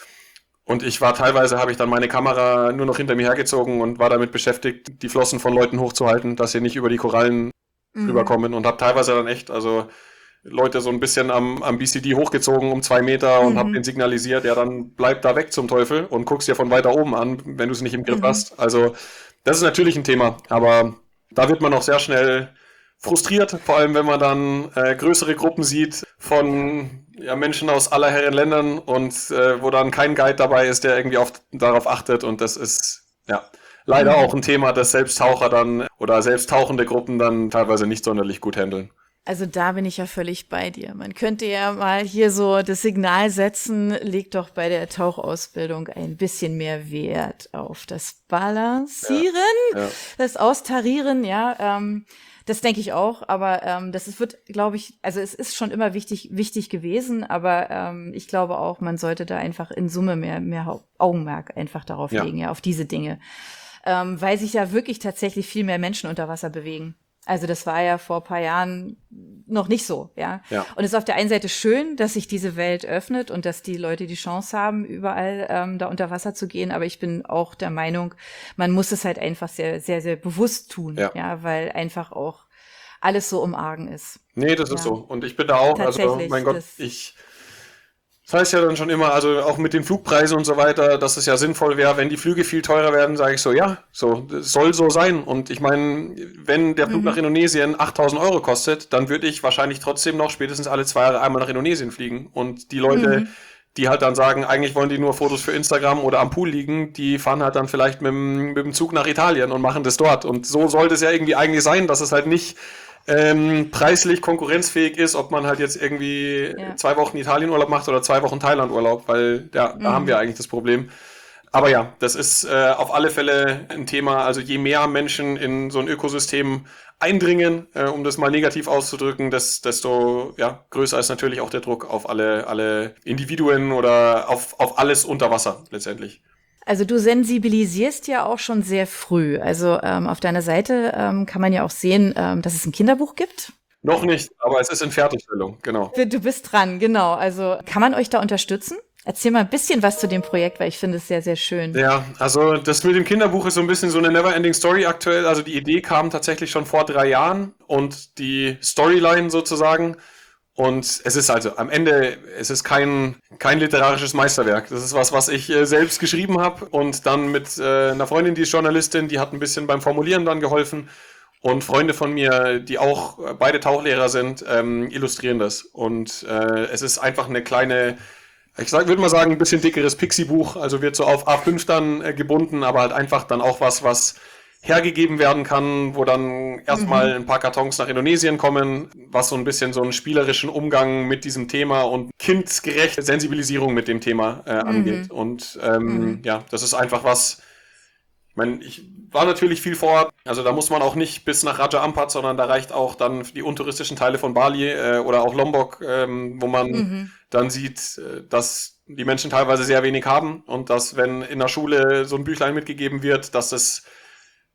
Speaker 4: Und ich war teilweise, habe ich dann meine Kamera nur noch hinter mir hergezogen und war damit beschäftigt, die Flossen von Leuten hochzuhalten, dass sie nicht über die Korallen
Speaker 2: Mhm.
Speaker 4: rüberkommen. Und habe teilweise dann echt, also Leute so ein bisschen am, am B C D hochgezogen um zwei Meter und habe
Speaker 2: Mhm.
Speaker 4: den signalisiert, ja, dann bleib da weg zum Teufel und guckst dir von weiter oben an, wenn du es nicht im Griff
Speaker 2: Mhm.
Speaker 4: hast. Also das ist natürlich ein Thema, aber da wird man auch sehr schnell frustriert, vor allem wenn man dann äh, größere Gruppen sieht von ja, Menschen aus aller Herren Ländern und äh, wo dann kein Guide dabei ist, der irgendwie auf, darauf achtet, und das ist ja leider
Speaker 2: Mhm.
Speaker 4: auch ein Thema, das Selbsttaucher dann oder selbsttauchende Gruppen dann teilweise nicht sonderlich gut handeln.
Speaker 2: Also da bin ich ja völlig bei dir. Man könnte ja mal hier so das Signal setzen, legt doch bei der Tauchausbildung ein bisschen mehr Wert auf das Balancieren,
Speaker 4: Ja.
Speaker 2: das Austarieren, ja. Ähm, das denke ich auch, aber ähm, das ist, wird, glaube ich, also es ist schon immer wichtig, wichtig gewesen, aber ähm, ich glaube auch, man sollte da einfach in Summe mehr, mehr Hau- Augenmerk einfach darauf
Speaker 4: Ja.
Speaker 2: legen, ja, auf diese Dinge. Ähm, weil sich ja wirklich tatsächlich viel mehr Menschen unter Wasser bewegen. Also das war ja vor ein paar Jahren noch nicht so, ja.
Speaker 4: Ja.
Speaker 2: Und es ist auf der einen Seite schön, dass sich diese Welt öffnet und dass die Leute die Chance haben, überall ähm, da unter Wasser zu gehen. Aber ich bin auch der Meinung, man muss es halt einfach sehr, sehr, sehr bewusst tun,
Speaker 4: Ja.
Speaker 2: ja, weil einfach auch alles so im Argen ist.
Speaker 4: Nee, das ist
Speaker 2: Ja.
Speaker 4: so. Und ich bin da auch, also
Speaker 2: Tatsächlich,
Speaker 4: mein Gott,
Speaker 2: das-
Speaker 4: ich. Das heißt ja dann schon immer, also auch mit den Flugpreisen und so weiter, dass es ja sinnvoll wäre, wenn die Flüge viel teurer werden, sage ich so, ja, so, das soll so sein. Und ich meine, wenn der Flug
Speaker 2: Mhm.
Speaker 4: nach Indonesien achttausend Euro kostet, dann würde ich wahrscheinlich trotzdem noch spätestens alle zwei Jahre einmal nach Indonesien fliegen. Und die Leute,
Speaker 2: Mhm.
Speaker 4: die halt dann sagen, eigentlich wollen die nur Fotos für Instagram oder am Pool liegen, die fahren halt dann vielleicht mit dem, mit dem Zug nach Italien und machen das dort. Und so sollte es ja irgendwie eigentlich sein, dass es halt nicht ähm, preislich konkurrenzfähig ist, ob man halt jetzt irgendwie
Speaker 2: Ja.
Speaker 4: zwei Wochen Italienurlaub macht oder zwei Wochen Thailandurlaub, weil ja, da haben wir eigentlich das Problem. Aber ja, das ist äh, auf alle Fälle ein Thema. Also je mehr Menschen in so ein Ökosystem eindringen, äh, um das mal negativ auszudrücken, des, desto ja, größer ist natürlich auch der Druck auf alle, alle Individuen oder auf, auf alles unter Wasser letztendlich.
Speaker 2: Also du sensibilisierst ja auch schon sehr früh. Also ähm, auf deiner Seite ähm, kann man ja auch sehen, ähm, dass es ein Kinderbuch gibt.
Speaker 4: Noch nicht, aber es ist in Fertigstellung, genau.
Speaker 2: Du bist dran, genau. Also kann man euch da unterstützen? Erzähl mal ein bisschen was zu dem Projekt, weil ich finde es sehr, sehr schön.
Speaker 4: Ja, also das mit dem Kinderbuch ist so ein bisschen so eine Never-Ending Story aktuell. Also die Idee kam tatsächlich schon vor drei Jahren und die Storyline sozusagen. Und es ist also am Ende, es ist kein, kein literarisches Meisterwerk. Das ist was, was ich äh, selbst geschrieben habe und dann mit äh, einer Freundin, die ist Journalistin, die hat ein bisschen beim Formulieren dann geholfen. Und Freunde von mir, die auch äh, beide Tauchlehrer sind, ähm, illustrieren das. Und äh, es ist einfach eine kleine, ich sag, würde mal sagen, ein bisschen dickeres Pixie-Buch. Also wird so auf A fünf dann äh, gebunden, aber halt einfach dann auch was, was hergegeben werden kann, wo dann erstmal ein paar Kartons nach Indonesien kommen, was so ein bisschen so einen spielerischen Umgang mit diesem Thema und kindgerechte Sensibilisierung mit dem Thema äh, angeht. Und ähm,
Speaker 2: Mhm.
Speaker 4: ja, das ist einfach was, ich meine, ich war natürlich viel vor Ort, also da muss man auch nicht bis nach Raja Ampat, sondern da reicht auch dann die untouristischen Teile von Bali äh, oder auch Lombok, ähm, wo man
Speaker 2: Mhm.
Speaker 4: dann sieht, äh, dass die Menschen teilweise sehr wenig haben und dass, wenn in der Schule so ein Büchlein mitgegeben wird, dass es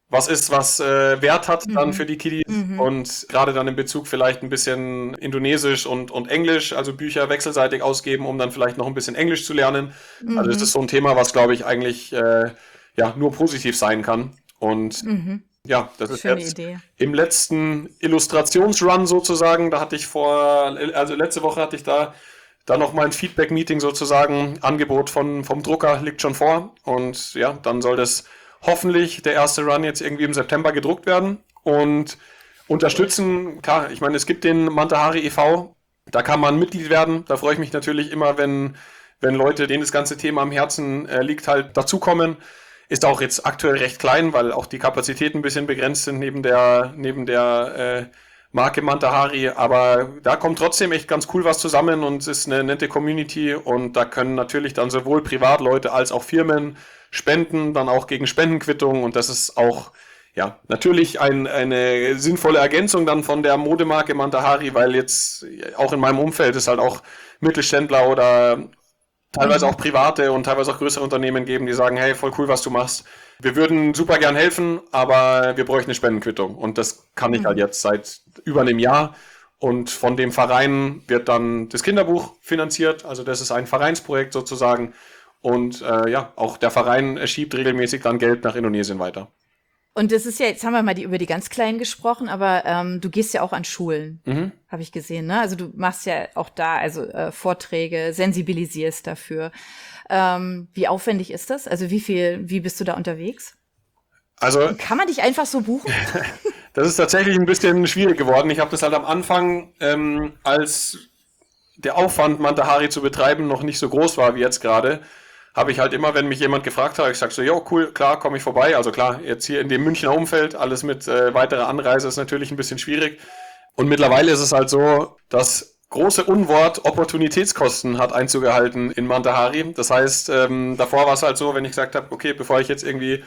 Speaker 4: was ist, was äh, Wert hat dann
Speaker 2: Mhm.
Speaker 4: für die Kiddies
Speaker 2: Mhm.
Speaker 4: und gerade dann in Bezug vielleicht ein bisschen Indonesisch und, und Englisch, also Bücher wechselseitig ausgeben, um dann vielleicht noch ein bisschen Englisch zu lernen. Also das ist
Speaker 2: Mhm.
Speaker 4: so ein Thema, was, glaube ich, eigentlich äh, ja, nur positiv sein kann. Und
Speaker 2: Mhm.
Speaker 4: ja, das ist
Speaker 2: Schöne
Speaker 4: jetzt
Speaker 2: Idee.
Speaker 4: im letzten Illustrationsrun sozusagen, da hatte ich vor, also letzte Woche hatte ich da, da noch mal ein Feedback-Meeting sozusagen, Angebot von, vom Drucker liegt schon vor und ja, dann soll das hoffentlich der erste Run jetzt irgendwie im September gedruckt werden und unterstützen, klar, ich meine, es gibt den Mantahari e V, da kann man Mitglied werden, da freue ich mich natürlich immer, wenn, wenn Leute, denen das ganze Thema am Herzen äh, liegt, halt dazukommen. Ist auch jetzt aktuell recht klein, weil auch die Kapazitäten ein bisschen begrenzt sind neben der, neben der äh, Marke Mantahari, aber da kommt trotzdem echt ganz cool was zusammen und es ist eine nette Community und da können natürlich dann sowohl Privatleute als auch Firmen spenden, dann auch gegen Spendenquittungen und das ist auch ja natürlich ein, eine sinnvolle Ergänzung dann von der Modemarke Mantahari, weil jetzt auch in meinem Umfeld ist halt auch Mittelständler oder teilweise
Speaker 2: Mhm.
Speaker 4: auch private und teilweise auch größere Unternehmen geben, die sagen, hey, voll cool, was du machst. Wir würden super gern helfen, aber wir bräuchten eine Spendenquittung. Und das kann ich halt
Speaker 2: Mhm.
Speaker 4: jetzt seit über einem Jahr. Und von dem Verein wird dann das Kinderbuch finanziert. Also das ist ein Vereinsprojekt sozusagen. Und äh, ja, auch der Verein schiebt regelmäßig dann Geld nach Indonesien weiter.
Speaker 2: Und das ist ja, jetzt haben wir mal die, über die ganz Kleinen gesprochen, aber ähm, du gehst ja auch an Schulen,
Speaker 4: Mhm.
Speaker 2: habe ich gesehen, ne? Also du machst ja auch da also äh, Vorträge, sensibilisierst dafür. Ähm, wie aufwendig ist das? Also wie viel, wie bist du da unterwegs?
Speaker 4: Also
Speaker 2: Und kann man dich einfach so buchen?
Speaker 4: das ist tatsächlich ein bisschen schwierig geworden. Ich habe das halt am Anfang, ähm, als der Aufwand, Mantahari zu betreiben, noch nicht so groß war wie jetzt gerade, habe ich halt immer, wenn mich jemand gefragt hat, ich sage so, jo, cool, klar, komme ich vorbei. Also klar, jetzt hier in dem Münchner Umfeld, alles mit äh, weiterer Anreise ist natürlich ein bisschen schwierig. Und mittlerweile ist es halt so, das große Unwort Opportunitätskosten hat Einzug gehalten in Mantahari. Das heißt, ähm, davor war es halt so, wenn ich gesagt habe, okay, bevor ich jetzt irgendwie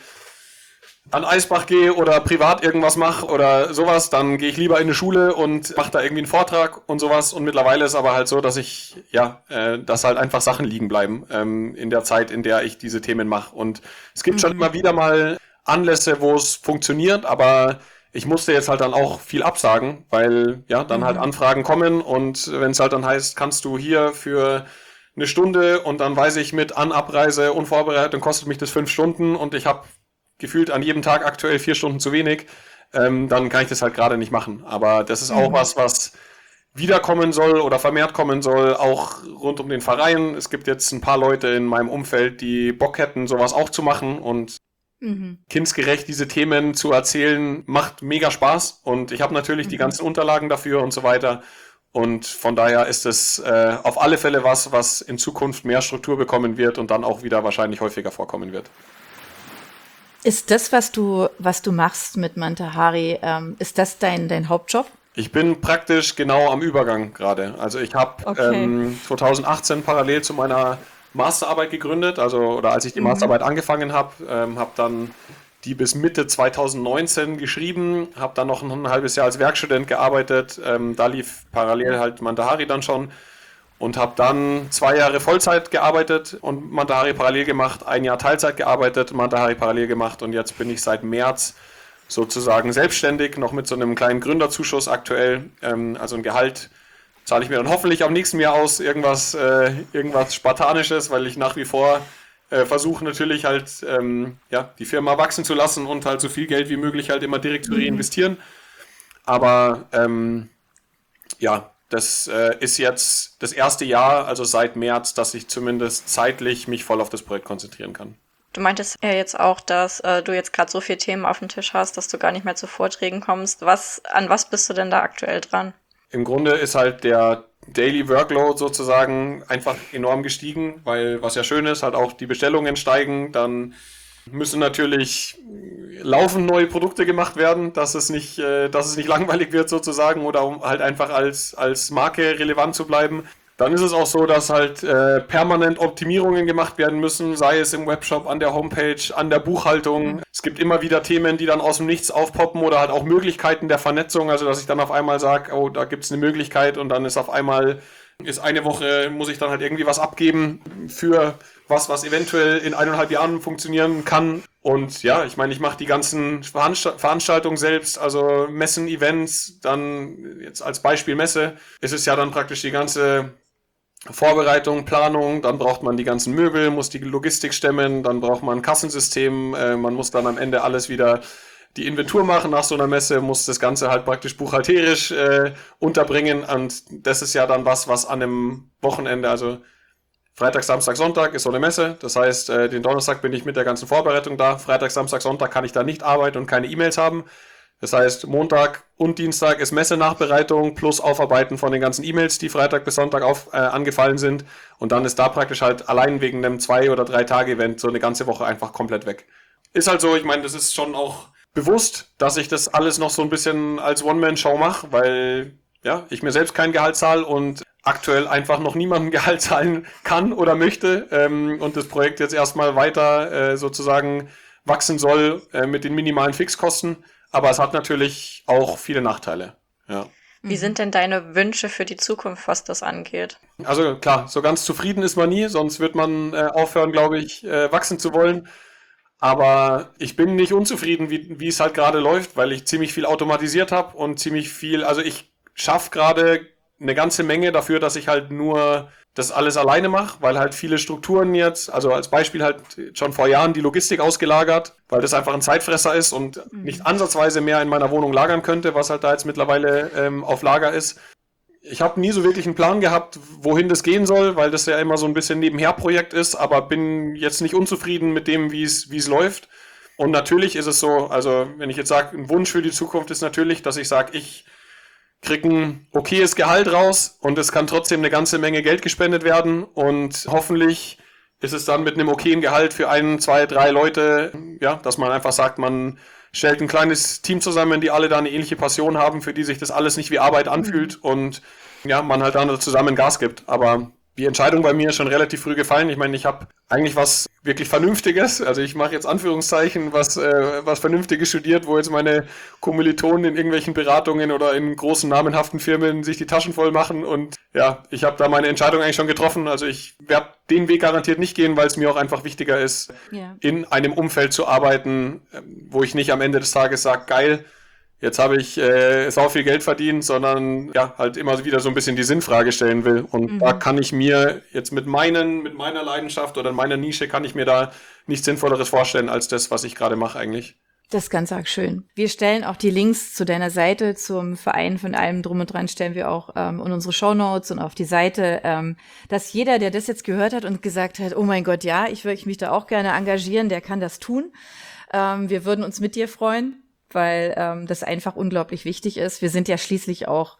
Speaker 4: an Eisbach gehe oder privat irgendwas mache oder sowas, dann gehe ich lieber in eine Schule und mache da irgendwie einen Vortrag und sowas. Und mittlerweile ist aber halt so, dass ich, ja, äh, dass halt einfach Sachen liegen bleiben ähm, in der Zeit, in der ich diese Themen mache. Und es gibt schon
Speaker 2: Mhm.
Speaker 4: immer wieder mal Anlässe, wo es funktioniert, aber ich musste jetzt halt dann auch viel absagen, weil ja, dann halt
Speaker 2: Mhm.
Speaker 4: Anfragen kommen und wenn es halt dann heißt, kannst du hier für eine Stunde und dann weiß ich mit An-Abreise und Vorbereitung kostet mich das fünf Stunden und ich habe gefühlt an jedem Tag aktuell vier Stunden zu wenig, ähm, dann kann ich das halt gerade nicht machen. Aber das ist auch
Speaker 2: Mhm.
Speaker 4: was, was wiederkommen soll oder vermehrt kommen soll, auch rund um den Verein. Es gibt jetzt ein paar Leute in meinem Umfeld, die Bock hätten, sowas auch zu machen und
Speaker 2: Mhm.
Speaker 4: kindsgerecht diese Themen zu erzählen, macht mega Spaß und ich habe natürlich die
Speaker 2: Mhm.
Speaker 4: ganzen Unterlagen dafür und so weiter. Und von daher ist es äh, auf alle Fälle was, was in Zukunft mehr Struktur bekommen wird und dann auch wieder wahrscheinlich häufiger vorkommen wird.
Speaker 2: Ist das, was du, was du machst mit Mantahari, ähm, ist das dein, dein Hauptjob?
Speaker 4: Ich bin praktisch genau am Übergang gerade. Also ich habe
Speaker 2: Okay.
Speaker 4: ähm, zwanzig achtzehn parallel zu meiner Masterarbeit gegründet, also oder als ich die
Speaker 2: Mhm.
Speaker 4: Masterarbeit angefangen habe, ähm, habe dann die bis Mitte zwanzig neunzehn geschrieben, habe dann noch ein, ein halbes Jahr als Werkstudent gearbeitet. Ähm, da lief parallel halt Mantahari dann schon und habe dann zwei Jahre Vollzeit gearbeitet und Mantahari parallel gemacht, ein Jahr Teilzeit gearbeitet, Mantahari parallel gemacht und jetzt bin ich seit März sozusagen selbstständig, noch mit so einem kleinen Gründerzuschuss aktuell. Ähm, also ein Gehalt zahle ich mir dann hoffentlich am nächsten Jahr aus, irgendwas, äh, irgendwas Spartanisches, weil ich nach wie vor äh, versuche natürlich halt ähm, ja, die Firma wachsen zu lassen und halt so viel Geld wie möglich halt immer direkt zu reinvestieren. Aber ähm, ja, das äh, ist jetzt das erste Jahr, also seit März, dass ich zumindest zeitlich mich voll auf das Projekt konzentrieren kann.
Speaker 3: Du meintest ja jetzt auch, dass äh, du jetzt gerade so viele Themen auf dem Tisch hast, dass du gar nicht mehr zu Vorträgen kommst. Was, an was bist du denn da aktuell dran?
Speaker 4: Im Grunde ist halt der Daily Workload sozusagen einfach enorm gestiegen, weil was ja schön ist, halt auch die Bestellungen steigen, dann müssen natürlich laufend neue Produkte gemacht werden, dass es nicht, äh, dass es nicht langweilig wird sozusagen oder um halt einfach als, als Marke relevant zu bleiben. Dann ist es auch so, dass halt äh, permanent Optimierungen gemacht werden müssen, sei es im Webshop, an der Homepage, an der Buchhaltung. Mhm. Es gibt immer wieder Themen, die dann aus dem Nichts aufpoppen oder halt auch Möglichkeiten der Vernetzung, also dass ich dann auf einmal sage, oh, da gibt es eine Möglichkeit und dann ist auf einmal ist eine Woche, muss ich dann halt irgendwie was abgeben für was, was eventuell in eineinhalb Jahren funktionieren kann. Und ja, ich meine, ich mache die ganzen Veranst- Veranstaltungen selbst, also Messen, Events, dann jetzt als Beispiel Messe, ist es ja dann praktisch die ganze Vorbereitung, Planung, dann braucht man die ganzen Möbel, muss die Logistik stemmen, dann braucht man ein Kassensystem, äh, man muss dann am Ende alles wieder die Inventur machen nach so einer Messe, muss das Ganze halt praktisch buchhalterisch äh, unterbringen und das ist ja dann was, was an einem Wochenende, also Freitag, Samstag, Sonntag ist so eine Messe, das heißt, äh, den Donnerstag bin ich mit der ganzen Vorbereitung da, Freitag, Samstag, Sonntag kann ich da nicht arbeiten und keine E-Mails haben. Das heißt, Montag und Dienstag ist Messenachbereitung plus Aufarbeiten von den ganzen E-Mails, die Freitag bis Sonntag auf, äh, angefallen sind. Und dann ist da praktisch halt allein wegen einem zwei- oder drei Tage Event so eine ganze Woche einfach komplett weg. Ist halt so, ich meine, das ist schon auch bewusst, dass ich das alles noch so ein bisschen als One-Man-Show mache, weil ja, ich mir selbst kein Gehalt zahle und aktuell einfach noch niemandem Gehalt zahlen kann oder möchte ähm, und das Projekt jetzt erstmal weiter äh, sozusagen wachsen soll äh, mit den minimalen Fixkosten. Aber es hat natürlich auch viele Nachteile. Ja.
Speaker 3: Wie sind denn deine Wünsche für die Zukunft, was das angeht?
Speaker 4: Also klar, so ganz zufrieden ist man nie, sonst wird man äh, aufhören, glaube ich, äh, wachsen zu wollen. Aber ich bin nicht unzufrieden, wie, wie es halt gerade läuft, weil ich ziemlich viel automatisiert habe und ziemlich viel, also ich schaffe gerade eine ganze Menge dafür, dass ich halt nur das alles alleine mache, weil halt viele Strukturen jetzt, also als Beispiel halt schon vor Jahren die Logistik ausgelagert, weil das einfach ein Zeitfresser ist und mhm. nicht ansatzweise mehr in meiner Wohnung lagern könnte, was halt da jetzt mittlerweile ähm, auf Lager ist. Ich habe nie so wirklich einen Plan gehabt, wohin das gehen soll, weil das ja immer so ein bisschen Nebenher-Projekt ist, aber bin jetzt nicht unzufrieden mit dem, wie es wie es läuft. Und natürlich ist es so, also wenn ich jetzt sage, ein Wunsch für die Zukunft ist natürlich, dass ich sage, ich kriege ein okayes Gehalt raus und es kann trotzdem eine ganze Menge Geld gespendet werden und hoffentlich ist es dann mit einem okayen Gehalt für ein, zwei, drei Leute, ja, dass man einfach sagt, man stellt ein kleines Team zusammen, die alle da eine ähnliche Passion haben, für die sich das alles nicht wie Arbeit anfühlt und ja, man halt dann zusammen Gas gibt. Aber die Entscheidung bei mir ist schon relativ früh gefallen. Ich meine, ich habe eigentlich was wirklich Vernünftiges, also ich mache jetzt Anführungszeichen, was, äh, was Vernünftiges studiert, wo jetzt meine Kommilitonen in irgendwelchen Beratungen oder in großen namenhaften Firmen sich die Taschen voll machen und ja, ich habe da meine Entscheidung eigentlich schon getroffen. Also ich werde den Weg garantiert nicht gehen, weil es mir auch einfach wichtiger ist, ja. in einem Umfeld zu arbeiten, wo ich nicht am Ende des Tages sage, geil, jetzt habe ich äh, sau viel Geld verdient, sondern ja, halt immer wieder so ein bisschen die Sinnfrage stellen will. Und mhm. da kann ich mir jetzt mit meinen, mit meiner Leidenschaft oder meiner Nische kann ich mir da nichts Sinnvolleres vorstellen, als das, was ich gerade mache eigentlich.
Speaker 2: Das ist ganz arg schön. Wir stellen auch die Links zu deiner Seite, zum Verein, von allem drum und dran, stellen wir auch ähm, in unsere Shownotes und auf die Seite, ähm, dass jeder, der das jetzt gehört hat und gesagt hat, oh mein Gott, ja, ich würde mich da auch gerne engagieren, der kann das tun. Ähm, wir würden uns mit dir freuen, weil ähm, das einfach unglaublich wichtig ist. Wir sind ja schließlich auch,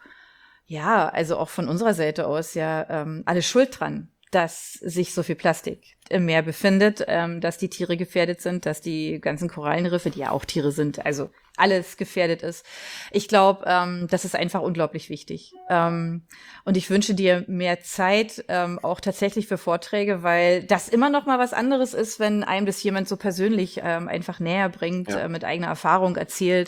Speaker 2: ja, also auch von unserer Seite aus ja ähm, alle schuld dran, dass sich so viel Plastik im Meer befindet, ähm, dass die Tiere gefährdet sind, dass die ganzen Korallenriffe, die ja auch Tiere sind, also alles gefährdet ist. Ich glaube, ähm, das ist einfach unglaublich wichtig. Ähm, und ich wünsche dir mehr Zeit, ähm, auch tatsächlich für Vorträge, weil das immer noch mal was anderes ist, wenn einem das jemand so persönlich ähm, einfach näher bringt, ja. äh, mit eigener Erfahrung erzählt.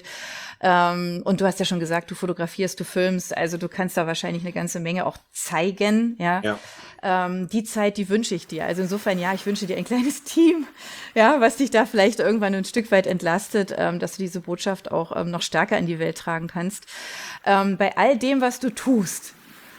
Speaker 2: Ähm, und du hast ja schon gesagt, du fotografierst, du filmst, also du kannst da wahrscheinlich eine ganze Menge auch zeigen, ja. ja. Ähm, die Zeit, die wünsche ich dir. Also insofern, ja, ich wünsche dir ein kleines Team, ja, was dich da vielleicht irgendwann ein Stück weit entlastet, ähm, dass du diese Botschaft auch ähm, noch stärker in die Welt tragen kannst. Ähm, bei all dem, was du tust,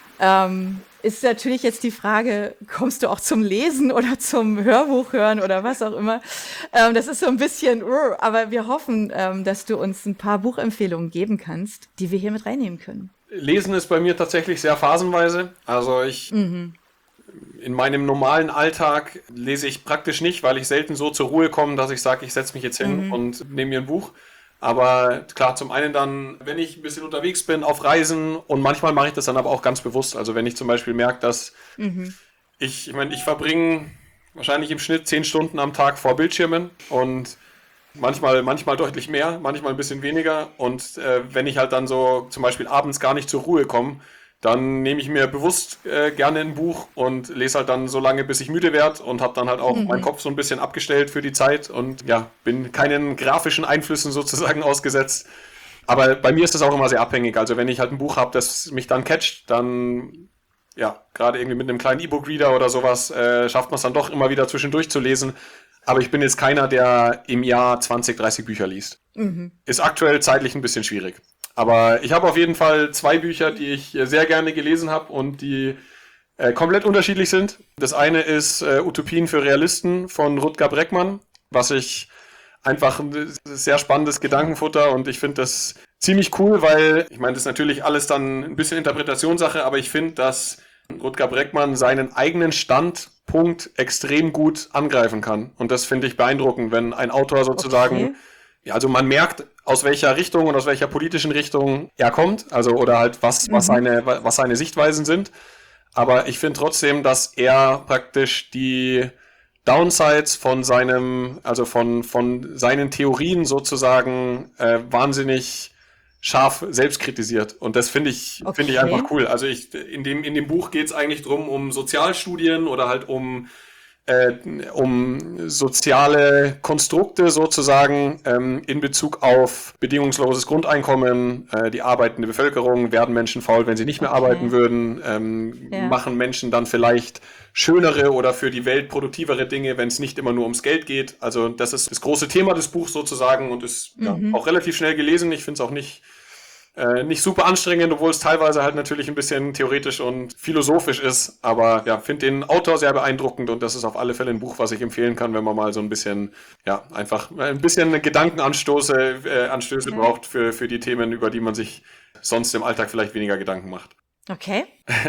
Speaker 2: ähm, ist natürlich jetzt die Frage, kommst du auch zum Lesen oder zum Hörbuch hören oder was auch immer? Ähm, das ist so ein bisschen, uh, aber wir hoffen, ähm, dass du uns ein paar Buchempfehlungen geben kannst, die wir hier mit reinnehmen können.
Speaker 4: Lesen ist bei mir tatsächlich sehr phasenweise. Also ich mhm. in meinem normalen Alltag lese ich praktisch nicht, weil ich selten so zur Ruhe komme, dass ich sage, ich setze mich jetzt hin mhm. und nehme mir ein Buch. Aber klar, zum einen dann, wenn ich ein bisschen unterwegs bin, auf Reisen und manchmal mache ich das dann aber auch ganz bewusst. Also wenn ich zum Beispiel merke, dass mhm. ich, ich meine, ich verbringe wahrscheinlich im Schnitt zehn Stunden am Tag vor Bildschirmen und manchmal, manchmal deutlich mehr, manchmal ein bisschen weniger. Und äh, wenn ich halt dann so zum Beispiel abends gar nicht zur Ruhe komme, dann nehme ich mir bewusst äh, gerne ein Buch und lese halt dann so lange, bis ich müde werde und habe dann halt auch mhm. meinen Kopf so ein bisschen abgestellt für die Zeit und ja, bin keinen grafischen Einflüssen sozusagen ausgesetzt. Aber bei mir ist das auch immer sehr abhängig. Also wenn ich halt ein Buch habe, das mich dann catcht, dann ja, gerade irgendwie mit einem kleinen E-Book-Reader oder sowas, äh, schafft man es dann doch immer wieder zwischendurch zu lesen. Aber ich bin jetzt keiner, der im Jahr zwanzig, dreißig Bücher liest. Mhm. Ist aktuell zeitlich ein bisschen schwierig. Aber ich habe auf jeden Fall zwei Bücher, die ich sehr gerne gelesen habe und die äh, komplett unterschiedlich sind. Das eine ist äh, Utopien für Realisten von Rutger Bregmann, was ich einfach ein sehr spannendes Gedankenfutter und ich finde das ziemlich cool, weil, ich meine, das ist natürlich alles dann ein bisschen Interpretationssache, aber ich finde, dass Rutger Bregmann seinen eigenen Standpunkt extrem gut angreifen kann. Und das finde ich beeindruckend, wenn ein Autor sozusagen, okay. ja, also man merkt, aus welcher Richtung und aus welcher politischen Richtung er kommt, also oder halt was, mhm. was seine, was seine Sichtweisen sind. Aber ich finde trotzdem, dass er praktisch die Downsides von seinem, also von, von seinen Theorien sozusagen äh, wahnsinnig scharf selbst kritisiert. Und das finde ich, okay. finde ich einfach cool. Also ich, in dem, in dem Buch geht es eigentlich drum um Sozialstudien oder halt um, äh, um soziale Konstrukte sozusagen ähm, in Bezug auf bedingungsloses Grundeinkommen, äh, die arbeitende Bevölkerung, werden Menschen faul, wenn sie nicht mehr okay. arbeiten würden, ähm, ja. machen Menschen dann vielleicht schönere oder für die Welt produktivere Dinge, wenn es nicht immer nur ums Geld geht. Also das ist das große Thema des Buchs sozusagen und ist mhm. ja, auch relativ schnell gelesen. Ich finde es auch nicht, äh, nicht super anstrengend, obwohl es teilweise halt natürlich ein bisschen theoretisch und philosophisch ist. Aber ja, finde den Autor sehr beeindruckend und das ist auf alle Fälle ein Buch, was ich empfehlen kann, wenn man mal so ein bisschen, ja, einfach ein bisschen Gedankenanstöße äh, Anstöße okay. braucht für, für die Themen, über die man sich sonst im Alltag vielleicht weniger Gedanken macht.
Speaker 2: Okay.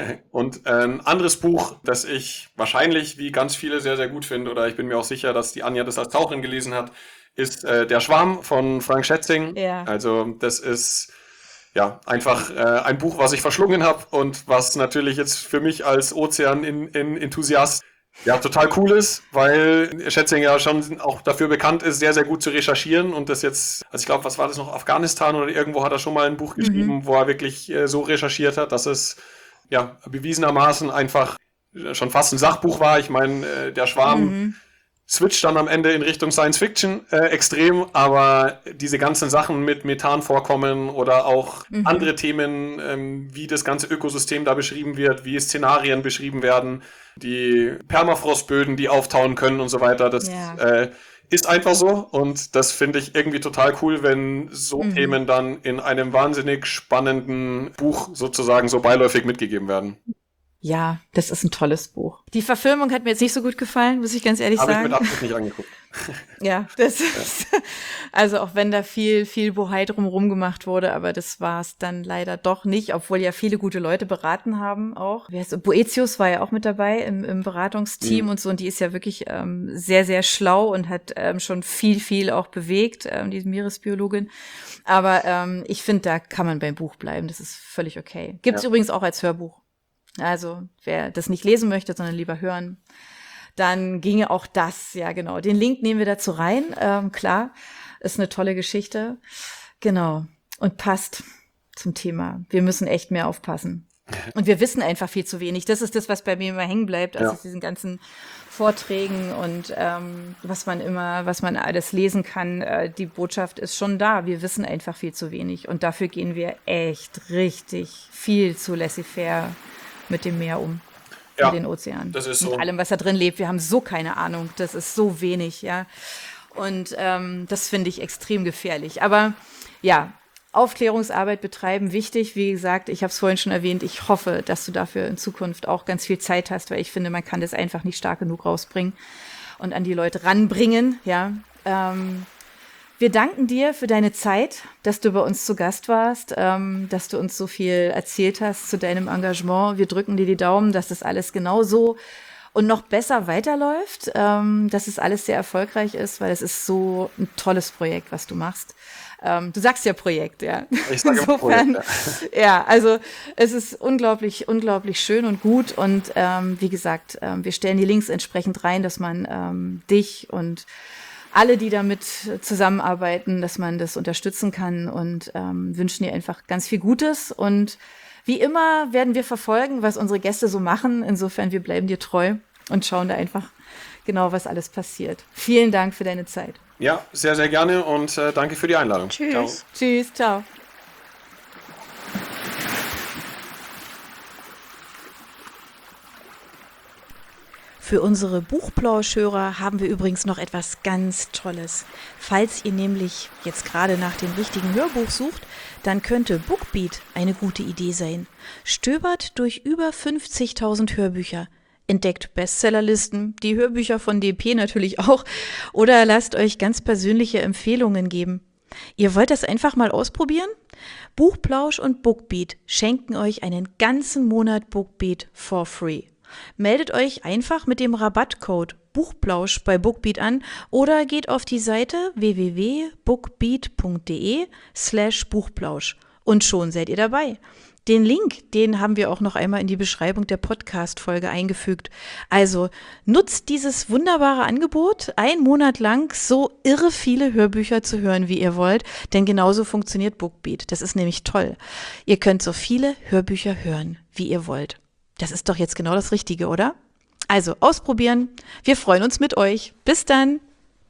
Speaker 4: Und ein anderes Buch, das ich wahrscheinlich wie ganz viele sehr, sehr gut finde, oder ich bin mir auch sicher, dass die Anja das als Taucherin gelesen hat, ist äh, Der Schwarm von Frank Schätzing. Ja. Also das ist ja einfach äh, ein Buch, was ich verschlungen habe und was natürlich jetzt für mich als Ozean-Enthusiast ja total cool ist, weil Schätzing ja schon auch dafür bekannt ist, sehr, sehr gut zu recherchieren und das jetzt, also ich glaube, was war das noch, Afghanistan oder irgendwo hat er schon mal ein Buch geschrieben, mhm. wo er wirklich äh, so recherchiert hat, dass es ja bewiesenermaßen einfach schon fast ein Sachbuch war. Ich meine, äh, der Schwarm mhm. switcht dann am Ende in Richtung Science Fiction äh, extrem, aber diese ganzen Sachen mit Methanvorkommen oder auch mhm. andere Themen, ähm, wie das ganze Ökosystem da beschrieben wird, wie Szenarien beschrieben werden, die Permafrostböden, die auftauen können und so weiter, das ja. äh, ist einfach so und das finde ich irgendwie total cool, wenn so mhm. Themen dann in einem wahnsinnig spannenden Buch sozusagen so beiläufig mitgegeben werden.
Speaker 2: Ja, das ist ein tolles Buch. Die Verfilmung hat mir jetzt nicht so gut gefallen, muss ich ganz ehrlich
Speaker 4: Hab
Speaker 2: sagen.
Speaker 4: Habe ich mit Absicht nicht angeguckt.
Speaker 2: Ja, das ja. ist, also auch wenn da viel, viel Bohai drumherum gemacht wurde, aber das war es dann leider doch nicht, obwohl ja viele gute Leute beraten haben auch. Boetius war ja auch mit dabei im, im Beratungsteam mhm. und so und die ist ja wirklich ähm, sehr, sehr schlau und hat ähm, schon viel, viel auch bewegt, ähm, diese Meeresbiologin. Aber ähm, ich finde, da kann man beim Buch bleiben, das ist völlig okay. Gibt's ja. übrigens auch als Hörbuch. Also wer das nicht lesen möchte, sondern lieber hören, dann ginge auch das, ja genau. Den Link nehmen wir dazu rein, ähm, klar, ist eine tolle Geschichte, genau, und passt zum Thema. Wir müssen echt mehr aufpassen. Und wir wissen einfach viel zu wenig. Das ist das, was bei mir immer hängen bleibt, also ja. diesen ganzen Vorträgen und ähm, was man immer, was man alles lesen kann. Äh, die Botschaft ist schon da. Wir wissen einfach viel zu wenig und dafür gehen wir echt richtig viel zu laissez-faire mit dem Meer um,
Speaker 4: ja,
Speaker 2: mit den Ozeanen.
Speaker 4: Das ist so.
Speaker 2: Mit allem, was da drin lebt. Wir haben so keine Ahnung. Das ist so wenig, ja. Und ähm, das finde ich extrem gefährlich. Aber ja, Aufklärungsarbeit betreiben, wichtig. Wie gesagt, ich habe es vorhin schon erwähnt. Ich hoffe, dass du dafür in Zukunft auch ganz viel Zeit hast, weil ich finde, man kann das einfach nicht stark genug rausbringen und an die Leute ranbringen, ja. Ähm, Wir danken dir für deine Zeit, dass du bei uns zu Gast warst, ähm, dass du uns so viel erzählt hast zu deinem Engagement. Wir drücken dir die Daumen, dass das alles genau so und noch besser weiterläuft, ähm, dass es alles sehr erfolgreich ist, weil es ist so ein tolles Projekt, was du machst. Ähm, du sagst ja Projekt, ja.
Speaker 4: Ich sage Insofern,
Speaker 2: Projekt, ja. ja, also es ist unglaublich, unglaublich schön und gut und ähm, wie gesagt, ähm, wir stellen die Links entsprechend rein, dass man ähm, dich und alle, die damit zusammenarbeiten, dass man das unterstützen kann und ähm, wünschen dir einfach ganz viel Gutes. Und wie immer werden wir verfolgen, was unsere Gäste so machen. Insofern, wir bleiben dir treu und schauen da einfach genau, was alles passiert. Vielen Dank für deine Zeit.
Speaker 4: Ja, sehr, sehr gerne und äh, danke für die Einladung.
Speaker 2: Tschüss.
Speaker 4: Ciao.
Speaker 2: Tschüss, ciao. Für unsere Buchplauschhörer haben wir übrigens noch etwas ganz Tolles. Falls ihr nämlich jetzt gerade nach dem richtigen Hörbuch sucht, dann könnte Bookbeat eine gute Idee sein. Stöbert durch über fünfzigtausend Hörbücher. Entdeckt Bestsellerlisten, die Hörbücher von D P natürlich auch, oder lasst euch ganz persönliche Empfehlungen geben. Ihr wollt das einfach mal ausprobieren? Buchplausch und Bookbeat schenken euch einen ganzen Monat Bookbeat for free. Meldet euch einfach mit dem Rabattcode Buchplausch bei Bookbeat an oder geht auf die Seite w w w punkt bookbeat punkt d e slash Buchplausch und schon seid ihr dabei. Den Link, den haben wir auch noch einmal in die Beschreibung der Podcast-Folge eingefügt. Also nutzt dieses wunderbare Angebot, einen Monat lang so irre viele Hörbücher zu hören, wie ihr wollt, denn genauso funktioniert Bookbeat. Das ist nämlich toll. Ihr könnt so viele Hörbücher hören, wie ihr wollt. Das ist doch jetzt genau das Richtige, oder? Also ausprobieren. Wir freuen uns mit euch. Bis dann.